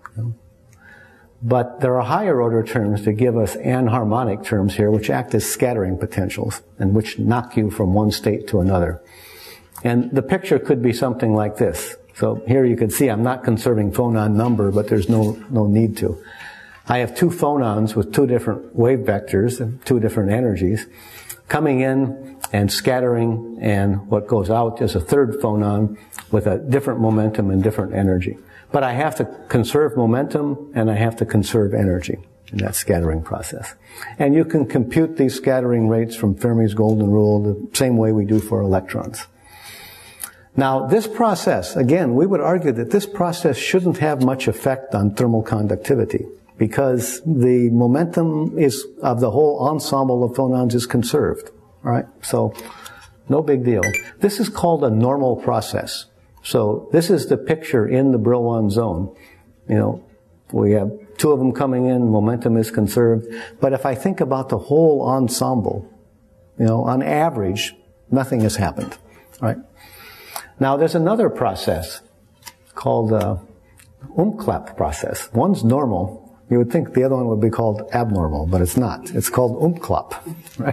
But there are higher order terms that give us anharmonic terms here, which act as scattering potentials and which knock you from one state to another. And the picture could be something like this. So here you can see I'm not conserving phonon number, but there's no, no need to. I have two phonons with two different wave vectors and two different energies coming in and scattering, and what goes out is a third phonon with a different momentum and different energy. But I have to conserve momentum and I have to conserve energy in that scattering process. And you can compute these scattering rates from Fermi's golden rule the same way we do for electrons. Now, this process, again, we would argue that this process shouldn't have much effect on thermal conductivity, because the momentum is of the whole ensemble of phonons is conserved. All right? So, no big deal. This is called a normal process. So this is the picture in the Brillouin zone. You know, we have two of them coming in, momentum is conserved. But if I think about the whole ensemble, you know, on average, nothing has happened. Right? Now there's another process called the Umklapp process. One's normal. You would think the other one would be called abnormal, but it's not. It's called Umklapp. Right?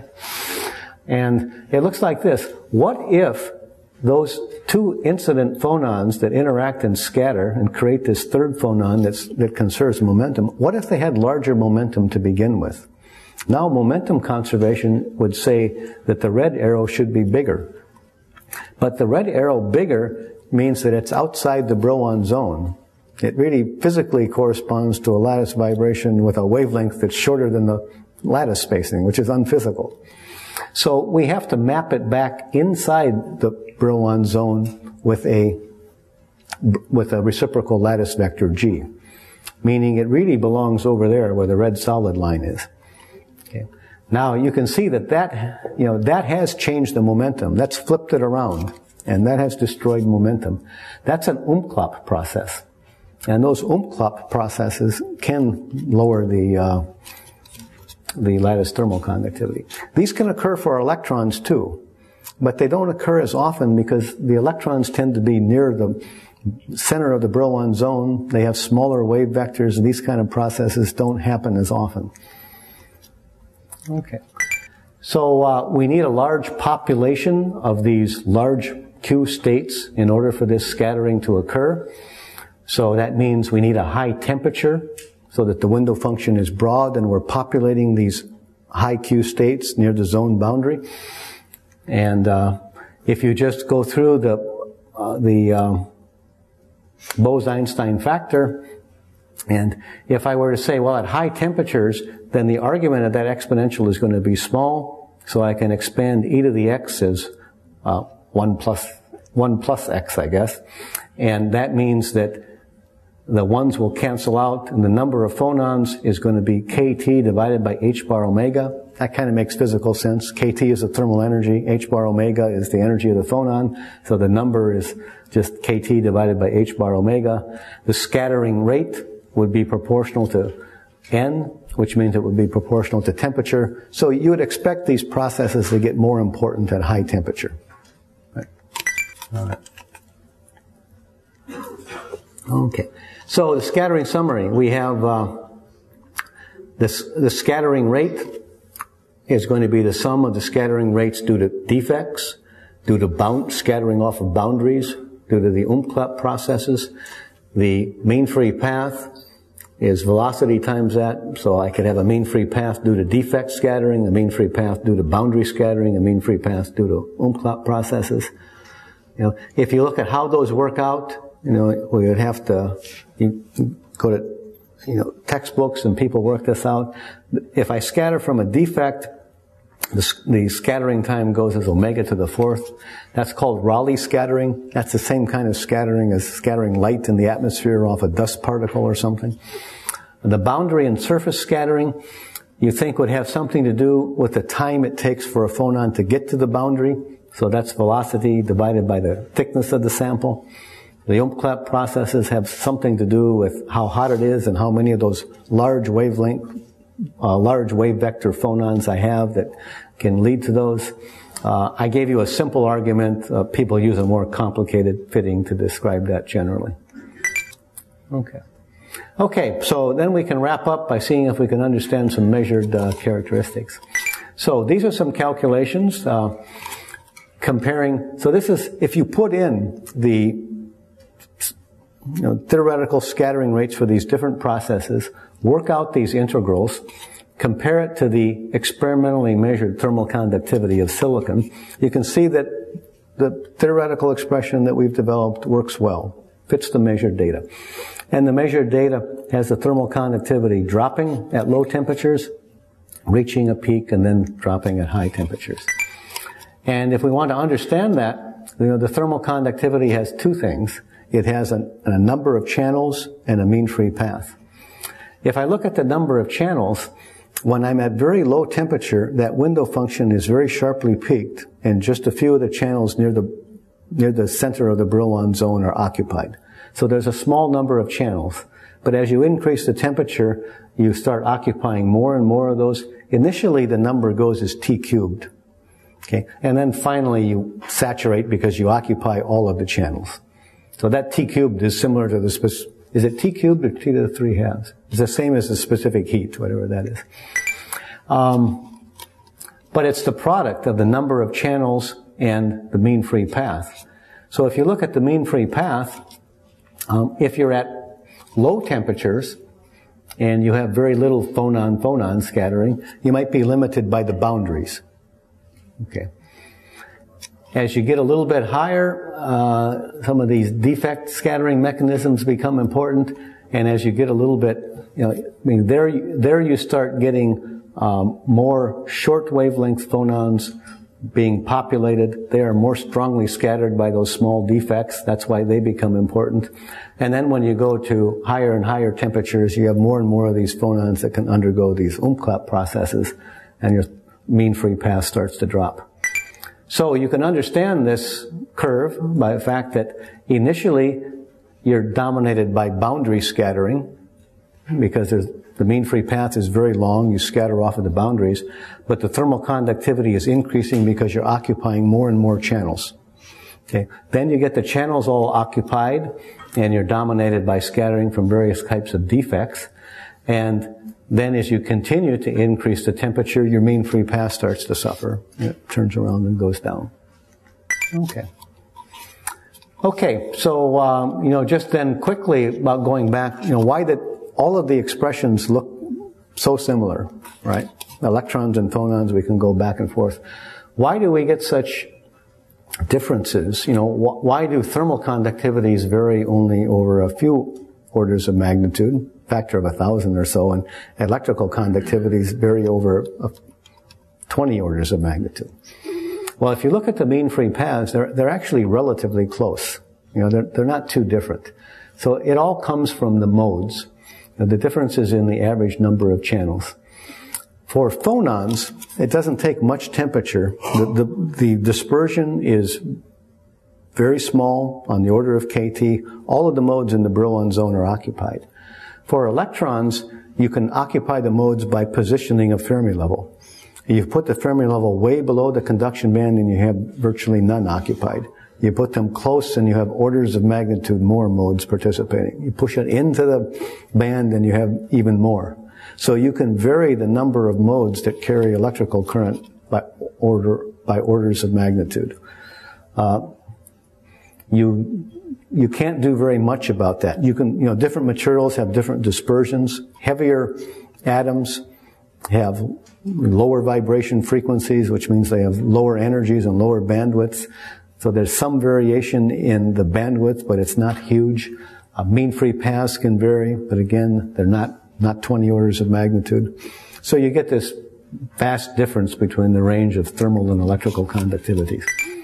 And it looks like this. What if those two incident phonons that interact and scatter and create this third phonon that's, that conserves momentum, what if they had larger momentum to begin with? Now momentum conservation would say that the red arrow should be bigger. But the red arrow bigger means that it's outside the Brillouin zone. It really physically corresponds to a lattice vibration with a wavelength that's shorter than the lattice spacing, which is unphysical. So we have to map it back inside the Brillouin zone with a with a reciprocal lattice vector G, meaning it really belongs over there where the red solid line is. Okay. Now you can see that that, you know, that has changed the momentum. That's flipped it around, and that has destroyed momentum. That's an Umklapp process. And those Umklapp processes can lower the, uh, the lattice thermal conductivity. These can occur for electrons too, but they don't occur as often because the electrons tend to be near the center of the Brillouin zone. They have smaller wave vectors, and these kind of processes don't happen as often. Okay. So uh, we need a large population of these large Q states in order for this scattering to occur. So that means we need a high temperature so that the window function is broad and we're populating these high Q states near the zone boundary. And uh, if you just go through the, uh, the um, Bose-Einstein factor, and if I were to say, well, at high temperatures, then the argument of that exponential is going to be small, so I can expand e to the x as uh, one plus one plus x, I guess, and that means that the ones will cancel out, and the number of phonons is going to be kT divided by h bar omega. That kind of makes physical sense. KT is the thermal energy, h bar omega is the energy of the phonon, so the number is just kT divided by h bar omega. The scattering rate would be proportional to n, which means it would be proportional to temperature. So you would expect these processes to get more important at high temperature. Right. All right. Okay. So the scattering summary, we have uh, this, the scattering rate is going to be the sum of the scattering rates due to defects, due to bound, scattering off of boundaries, due to the Umklapp processes. The mean free path is velocity times that, so I could have a mean free path due to defect scattering, a mean free path due to boundary scattering, a mean free path due to Umklapp processes. You know, if you look at how those work out, you know, we would have to you go to, you know, textbooks and people work this out. If I scatter from a defect, the, the scattering time goes as omega to the fourth. That's called Rayleigh scattering. That's the same kind of scattering as scattering light in the atmosphere off a dust particle or something. The boundary and surface scattering, you think would have something to do with the time it takes for a phonon to get to the boundary. So that's velocity divided by the thickness of the sample. The Umklapp processes have something to do with how hot it is and how many of those large wavelength, uh, large wave vector phonons I have that can lead to those. Uh, I gave you a simple argument. Uh, people use a more complicated fitting to describe that generally. Okay. Okay, so then we can wrap up by seeing if we can understand some measured uh, characteristics. So these are some calculations uh, comparing. So this is, if you put in the you know, theoretical scattering rates for these different processes, work out these integrals, compare it to the experimentally measured thermal conductivity of silicon, you can see that the theoretical expression that we've developed works well, fits the measured data. And the measured data has the thermal conductivity dropping at low temperatures, reaching a peak, and then dropping at high temperatures. And if we want to understand that, you know, the thermal conductivity has two things. It has a, a number of channels and a mean free path. If I look at the number of channels, when I'm at very low temperature, that window function is very sharply peaked, and just a few of the channels near the near the center of the Brillouin zone are occupied. So there's a small number of channels. But as you increase the temperature, you start occupying more and more of those. Initially, the number goes as T cubed. Okay? And then finally, you saturate because you occupy all of the channels. So that T cubed is similar to the specific, is it T cubed or T to the three halves? It's the same as the specific heat, whatever that is. Um, but it's the product of the number of channels and the mean free path. So if you look at the mean free path, um, if you're at low temperatures and you have very little phonon-phonon scattering, you might be limited by the boundaries. Okay. As you get a little bit higher, uh, some of these defect scattering mechanisms become important, and as you get a little bit, you know, I mean, there, there you start getting um, more short wavelength phonons being populated. They are more strongly scattered by those small defects. That's why they become important. And then when you go to higher and higher temperatures, you have more and more of these phonons that can undergo these Umklapp processes, and your mean free path starts to drop. So you can understand this curve by the fact that initially you're dominated by boundary scattering, because there's, the mean free path is very long, you scatter off at the boundaries, but the thermal conductivity is increasing because you're occupying more and more channels. Okay. Then you get the channels all occupied, and you're dominated by scattering from various types of defects. And then as you continue to increase the temperature, your mean free path starts to suffer. It turns around and goes down. Okay. Okay, so, um, you know, just then quickly about going back, you know, why did all of the expressions look so similar, right? Electrons and phonons, we can go back and forth. Why do we get such differences? You know, wh- why do thermal conductivities vary only over a few orders of magnitude, factor of a thousand or so, and electrical conductivities vary over a twenty orders of magnitude? Well, if you look at the mean free paths, they're, they're actually relatively close. You know, they're, they're not too different. So it all comes from the modes. The difference is in the average number of channels. For phonons, it doesn't take much temperature. The, the, the dispersion is very small, on the order of kT. All of the modes in the Brillouin zone are occupied. For electrons, you can occupy the modes by positioning a Fermi level. You put the Fermi level way below the conduction band and you have virtually none occupied. You put them close and you have orders of magnitude more modes participating. You push it into the band and you have even more. So you can vary the number of modes that carry electrical current by order, by orders of magnitude. Uh, you, you can't do very much about that. You can, you know, different materials have different dispersions. Heavier atoms have lower vibration frequencies, which means they have lower energies and lower bandwidths. So there's some variation in the bandwidth, but it's not huge. Uh, mean free paths can vary, but again, they're not, not twenty orders of magnitude. So you get this vast difference between the range of thermal and electrical conductivities.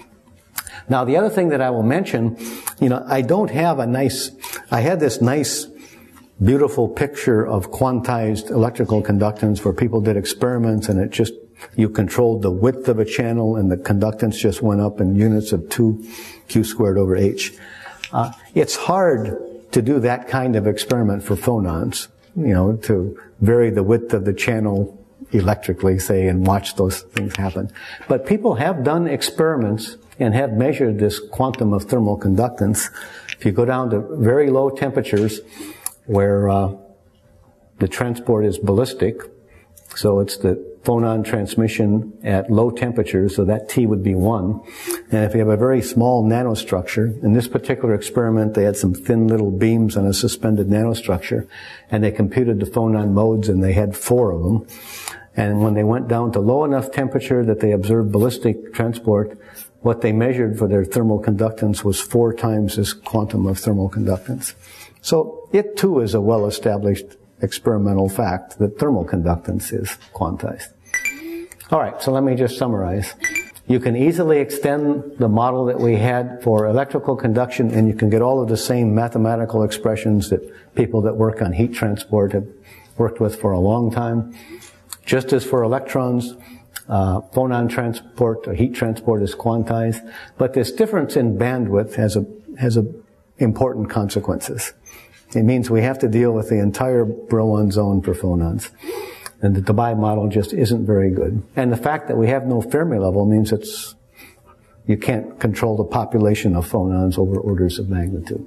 Now, the other thing that I will mention, you know, I don't have a nice, I had this nice beautiful picture of quantized electrical conductance where people did experiments and it just, you controlled the width of a channel and the conductance just went up in units of two q squared over h. Uh, it's hard to do that kind of experiment for phonons, you know, to vary the width of the channel electrically, say, and watch those things happen. But people have done experiments and have measured this quantum of thermal conductance. If you go down to very low temperatures, where uh, the transport is ballistic, so it's the phonon transmission at low temperatures, so that T would be one. And if you have a very small nanostructure, in this particular experiment they had some thin little beams on a suspended nanostructure, and they computed the phonon modes, and they had four of them. And when they went down to low enough temperature that they observed ballistic transport, what they measured for their thermal conductance was four times this quantum of thermal conductance. So it too is a well-established experimental fact that thermal conductance is quantized. All right, so let me just summarize. You can easily extend the model that we had for electrical conduction, and you can get all of the same mathematical expressions that people that work on heat transport have worked with for a long time. Just as for electrons, uh, phonon transport or heat transport is quantized, but this difference in bandwidth has a has a important consequences. It means we have to deal with the entire Brillouin zone for phonons. And the Debye model just isn't very good. And the fact that we have no Fermi level means it's, you can't control the population of phonons over orders of magnitude.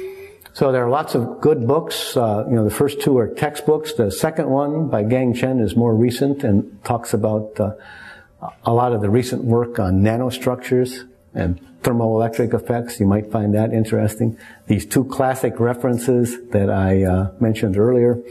So there are lots of good books. Uh, you know, the first two are textbooks. The second one by Gang Chen is more recent and talks about uh, a lot of the recent work on nanostructures and thermoelectric effects. You might find that interesting. These two classic references that I uh, mentioned earlier.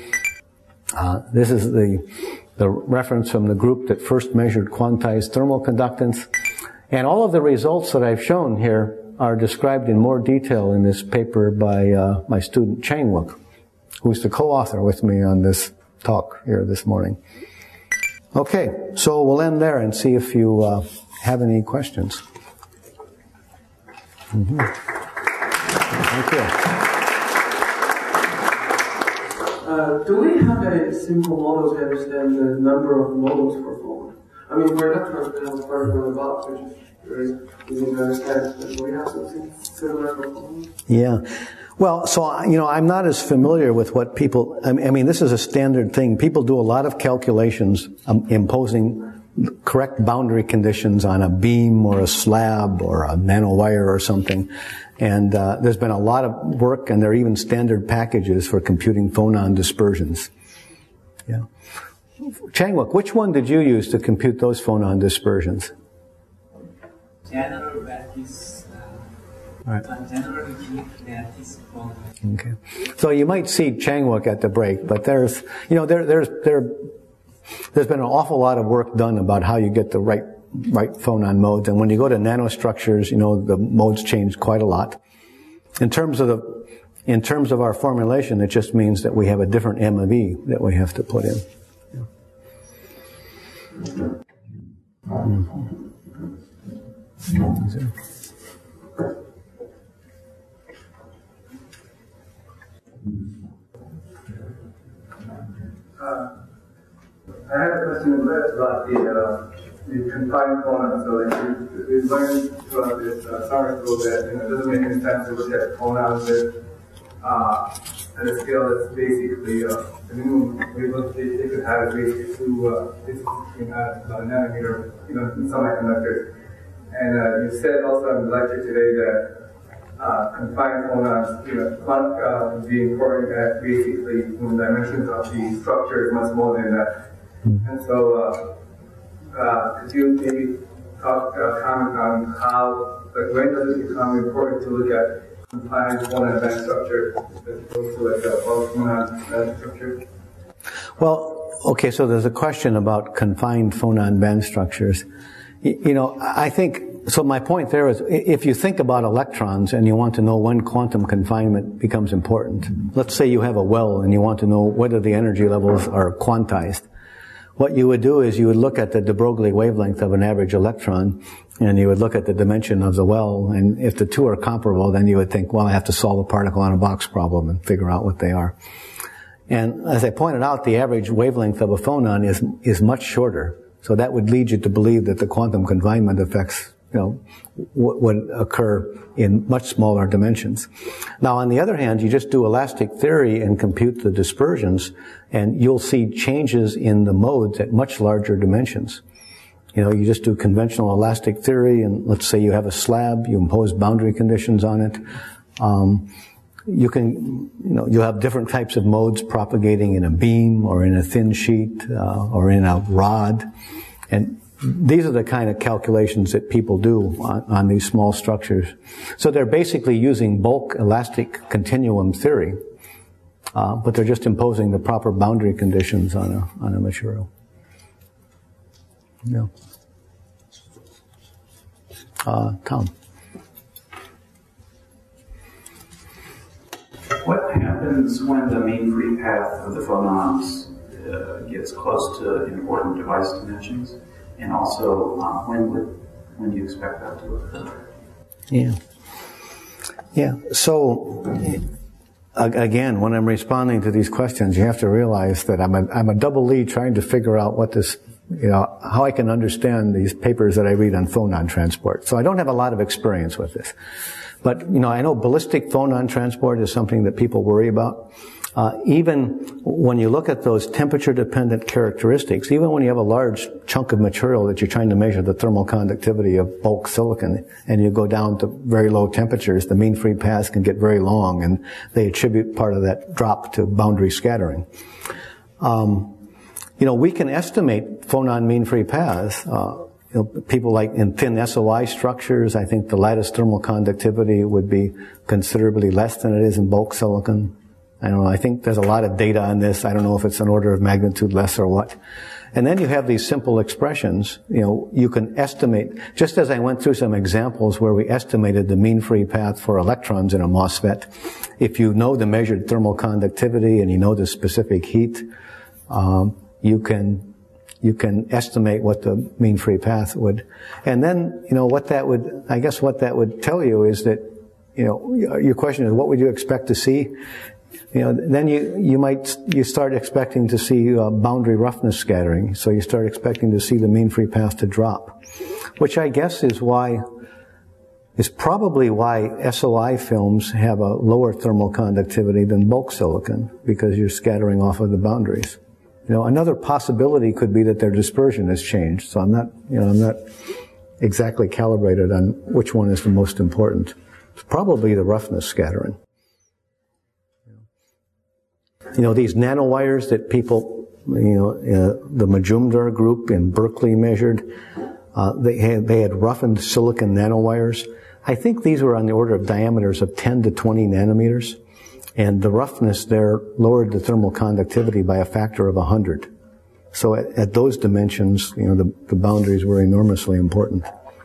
Uh, this is the the reference from the group that first measured quantized thermal conductance. And all of the results that I've shown here are described in more detail in this paper by uh, my student Chang Wook, who's the co-author with me on this talk here this morning. Okay, so we'll end there and see if you uh, have any questions. Mm-hmm. Thank you. Uh, do we have a simple model to understand the number of modes for phone? I mean, we're not going to have a particle in the box, which is very easy to understand, but we have something similar for phonon. Yeah. Well, so, you know, I'm not as familiar with what people, I mean, this is a standard thing. People do a lot of calculations um, imposing correct boundary conditions on a beam or a slab or a nanowire or something. And uh, there's been a lot of work, and there are even standard packages for computing phonon dispersions. Yeah. Changwook, which one did you use to compute those phonon dispersions? General lattice. Uh, right. General lattice phonon. Okay. So you might see Changwook at the break, but there's, you know, there, there's, there, there's been an awful lot of work done about how you get the right, right phonon modes. And when you go to nanostructures, you know, the modes change quite a lot. In terms of the, in terms of our formulation, it just means that we have a different M of E that we have to put in. Yeah. Mm-hmm. Uh, I had a question about the, uh, the confined phonon. So like we, we learned throughout this uh, summer school that, you know, it doesn't make any sense to look at phonons that, uh, at a scale that's basically uh, the minimum wavelength they, they could have is basically two, uh, between uh, about a nanometer, you know, in semiconductors. And uh, you said also in the lecture today that uh, confined phonons, you know, quant uh, be important at basically when the dimensions of the structure is much more than that. And so, uh, uh, could you maybe talk, uh, comment on how, like, when does it become important to look at confined phonon band structure as opposed to like a bulk phonon band structure? Well, okay, so there's a question about confined phonon band structures. You know, I think, so my point there is, if you think about electrons and you want to know when quantum confinement becomes important, let's say you have a well and you want to know whether the energy levels are quantized. What you would do is you would look at the de Broglie wavelength of an average electron, and you would look at the dimension of the well, and if the two are comparable, then you would think, well, I have to solve a particle on a box problem and figure out what they are. And as I pointed out, the average wavelength of a phonon is is much shorter. So that would lead you to believe that the quantum confinement effects, you know, w- would occur in much smaller dimensions. Now, on the other hand, you just do elastic theory and compute the dispersions, and you'll see changes in the modes at much larger dimensions. You know, you just do conventional elastic theory, and let's say you have a slab, you impose boundary conditions on it. Um, you can, you know, you have different types of modes propagating in a beam or in a thin sheet uh, or in a rod. And these are the kind of calculations that people do on, on these small structures. So they're basically using bulk elastic continuum theory, uh, but they're just imposing the proper boundary conditions on a on a material. Yeah. Uh, Tom. What happens when the mean free path of the phonons uh, gets close to important device dimensions? And also, uh, when would when do you expect that to occur? Yeah. Yeah. So, again, when I'm responding to these questions, you have to realize that I'm a, I'm a double E trying to figure out what this, you know, how I can understand these papers that I read on phonon transport. So I don't have a lot of experience with this. But, you know, I know ballistic phonon transport is something that people worry about. Uh, even when you look at those temperature-dependent characteristics, even when you have a large chunk of material that you're trying to measure the thermal conductivity of bulk silicon, and you go down to very low temperatures, the mean free paths can get very long, and they attribute part of that drop to boundary scattering. Um, you know, we can estimate phonon mean free paths. Uh, You know, people like in thin S O I structures, I think the lattice thermal conductivity would be considerably less than it is in bulk silicon. I don't know, I think there's a lot of data on this. I don't know if it's an order of magnitude less or what. And then you have these simple expressions. You know, you can estimate, just as I went through some examples where we estimated the mean free path for electrons in a MOSFET, if you know the measured thermal conductivity and you know the specific heat, um, you can you can estimate what the mean free path would. And then, you know, what that would, I guess what that would tell you is that, you know, your question is what would you expect to see? You know, then you, you might, you start expecting to see uh, boundary roughness scattering. So you start expecting to see the mean free path to drop. Which I guess is why, is probably why S O I films have a lower thermal conductivity than bulk silicon, because you're scattering off of the boundaries. You know, another possibility could be that their dispersion has changed. So I'm not, you know, I'm not exactly calibrated on which one is the most important. It's probably the roughness scattering. You know, these nanowires that people, you know, uh, the Majumdar group in Berkeley measured, uh, they had, they had roughened silicon nanowires. I think these were on the order of diameters of ten to twenty nanometers. And the roughness there lowered the thermal conductivity by a factor of one hundred. So at, at those dimensions, you know, the, the boundaries were enormously important.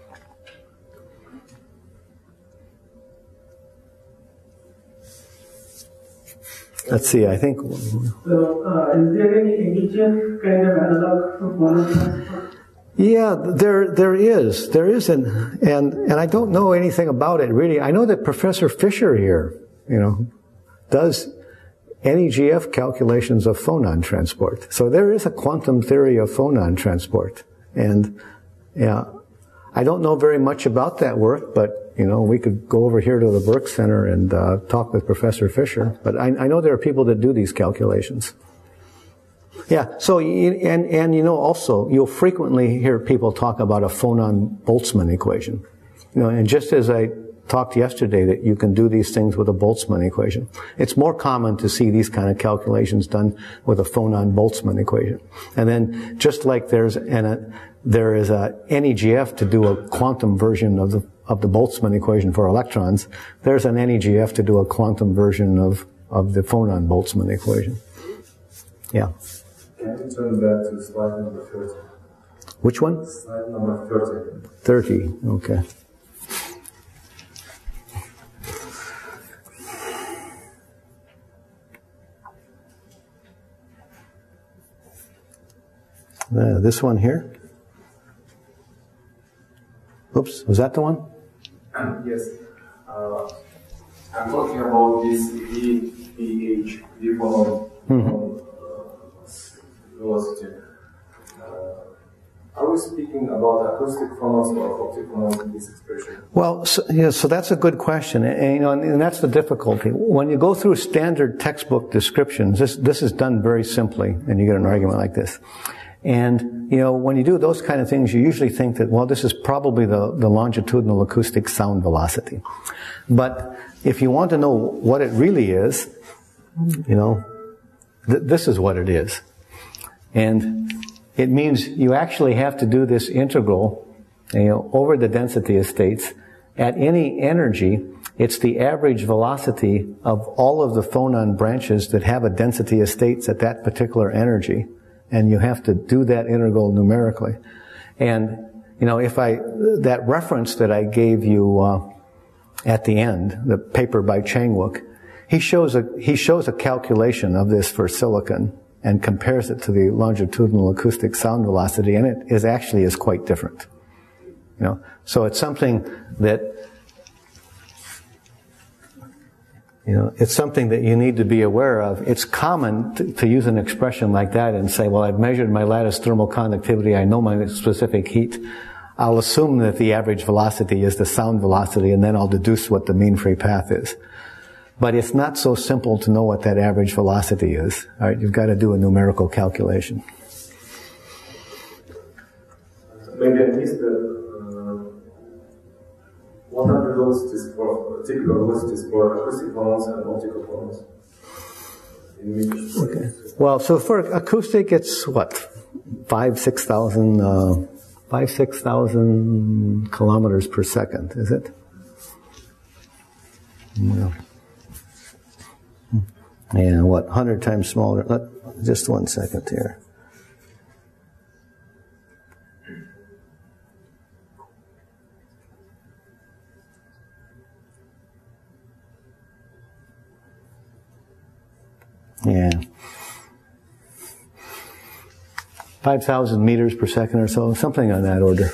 Let's see, I think... So, uh, is there any N E G F kind of analog for phonon transport? Yeah, there there is. There is, an, and, and I don't know anything about it, really. I know that Professor Fisher here, you know, does N E G F calculations of phonon transport. So there is a quantum theory of phonon transport. And, yeah, I don't know very much about that work, but you know, we could go over here to the Burke Center and uh, talk with Professor Fisher. But I, I know there are people that do these calculations. Yeah, so, and, and you know, also, you'll frequently hear people talk about a phonon-Boltzmann equation. You know, and just as I talked yesterday that you can do these things with a Boltzmann equation, it's more common to see these kind of calculations done with a phonon-Boltzmann equation. And then, just like there's an, a, there is a N E G F to do a quantum version of the of the Boltzmann equation for electrons, there's an N E G F to do a quantum version of, of the phonon-Boltzmann equation. Yeah. Can you turn back to slide number thirty? Which one? Slide number thirty. thirty, okay. Uh, this one here? Oops, was that the one? Yes. Uh, I'm talking about this V P H, V phonon Mm-hmm. uh, velocity. Uh, are we speaking about acoustic phonons or optic phonons in this expression? Well, so, yeah, so that's a good question, and, you know, and that's the difficulty. When you go through standard textbook descriptions, this this is done very simply, and you get an argument like this. And, you know, when you do those kind of things, you usually think that, well, this is probably the, the longitudinal acoustic sound velocity. But if you want to know what it really is, you know, th- this is what it is. And it means you actually have to do this integral, you know, over the density of states. At any energy, it's the average velocity of all of the phonon branches that have a density of states at that particular energy. And you have to do that integral numerically. And, you know, if I, that reference that I gave you, uh, at the end, the paper by Changwook, he shows a, he shows a calculation of this for silicon and compares it to the longitudinal acoustic sound velocity, and it is actually is quite different. You know, so it's something that, you know, it's something that you need to be aware of. It's common to, to use an expression like that and say, well, I've measured my lattice thermal conductivity, I know my specific heat. I'll assume that the average velocity is the sound velocity, and then I'll deduce what the mean free path is. But it's not so simple to know what that average velocity is. All right, you've got to do a numerical calculation. Maybe I missed the, uh, what are the velocities for, typical velocities for acoustic phonons and optical phonons? In meters. Okay. Well, so for acoustic, it's what? Five, six thousand, uh, five, six thousand kilometers per second, is it? Well, yeah, what, one hundred times smaller? Let, just one second here. Yeah. five thousand meters per second or so, something on that order.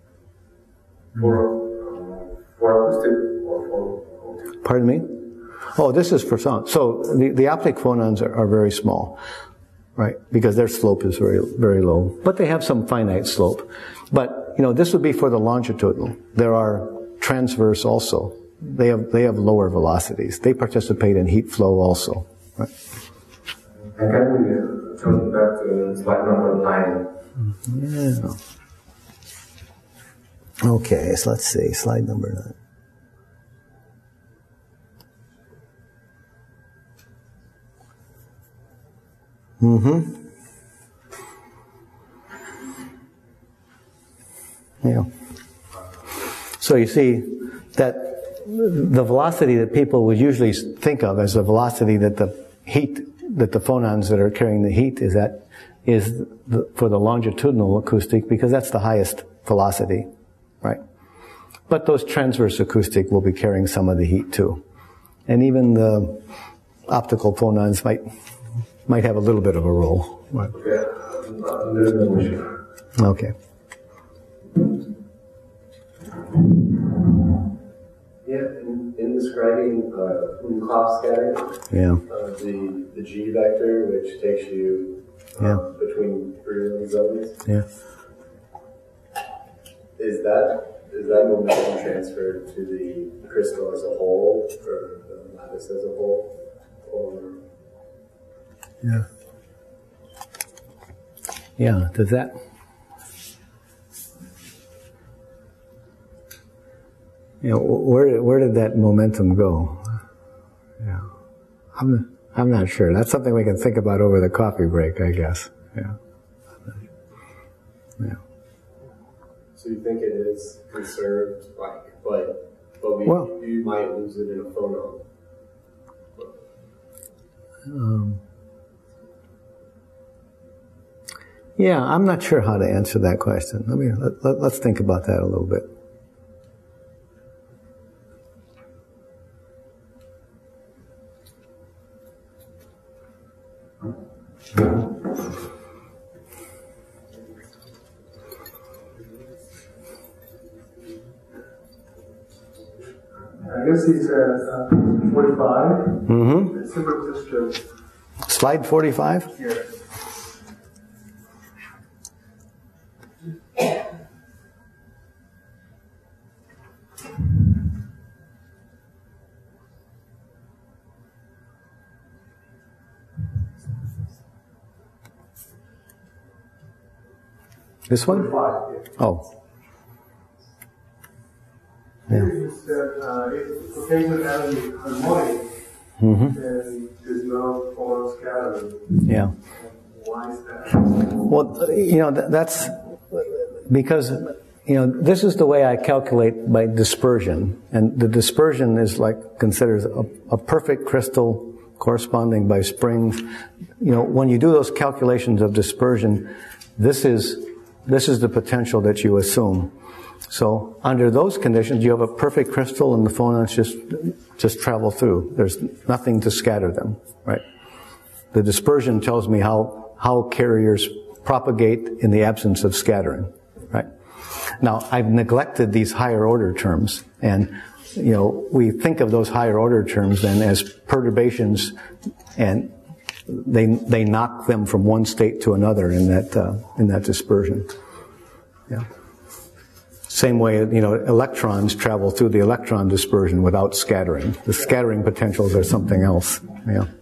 For, uh, for acoustic or for optical? Pardon me? Oh, this is for sound. So the, the optic phonons are, are very small, right? Because their slope is very, very low. But they have some finite slope. But, you know, this would be for the longitudinal. There are transverse also. They have, they have lower velocities. They participate in heat flow also, right? And can we come back to slide number nine? Yeah. Okay, so let's see, slide number nine. Mm-hmm. Yeah. So you see that the velocity that people would usually think of as the velocity that the heat, that the phonons that are carrying the heat is at, is the, for the longitudinal acoustic, because that's the highest velocity, right? But those transverse acoustic will be carrying some of the heat too. And even the optical phonons might might have a little bit of a role. Right. Okay. Yeah, in, in describing uh, Umlauf scattering, yeah. uh, the, the G vector, which takes you uh, yeah. between three zones, yeah. is that is that momentum transferred to the crystal as a whole, or the lattice as a whole, or? Yeah. Yeah, does that... You know, where where did that momentum go? Yeah, I'm I'm not sure. That's something we can think about over the coffee break, I guess. Yeah. Yeah. So you think it is conserved, like, but but we well, you might lose it in a phonon. Um, yeah, I'm not sure how to answer that question. Let me let, let, let's think about that a little bit. I guess he's at uh, forty-five. Mm-hmm. Simple district. Slide forty-five? Here. This one? forty-five. Oh. Yeah. You said uh, if the phasor energy harmonic, Mm-hmm. then there's no phonon scattering. Yeah. Why is that? Well, you know, that's because, you know, this is the way I calculate by dispersion. And the dispersion is like, considers a, a perfect crystal corresponding by springs. You know, when you do those calculations of dispersion, this is, this is the potential that you assume. So under those conditions, you have a perfect crystal and the phonons just, just travel through. There's nothing to scatter them, right? The dispersion tells me how, how carriers propagate in the absence of scattering, right? Now, I've neglected these higher order terms, and, you know, we think of those higher order terms then as perturbations, and they, they knock them from one state to another in that, uh, in that dispersion. Yeah. Same way, you know, electrons travel through the electron dispersion without scattering. The scattering potentials are something else. Yeah.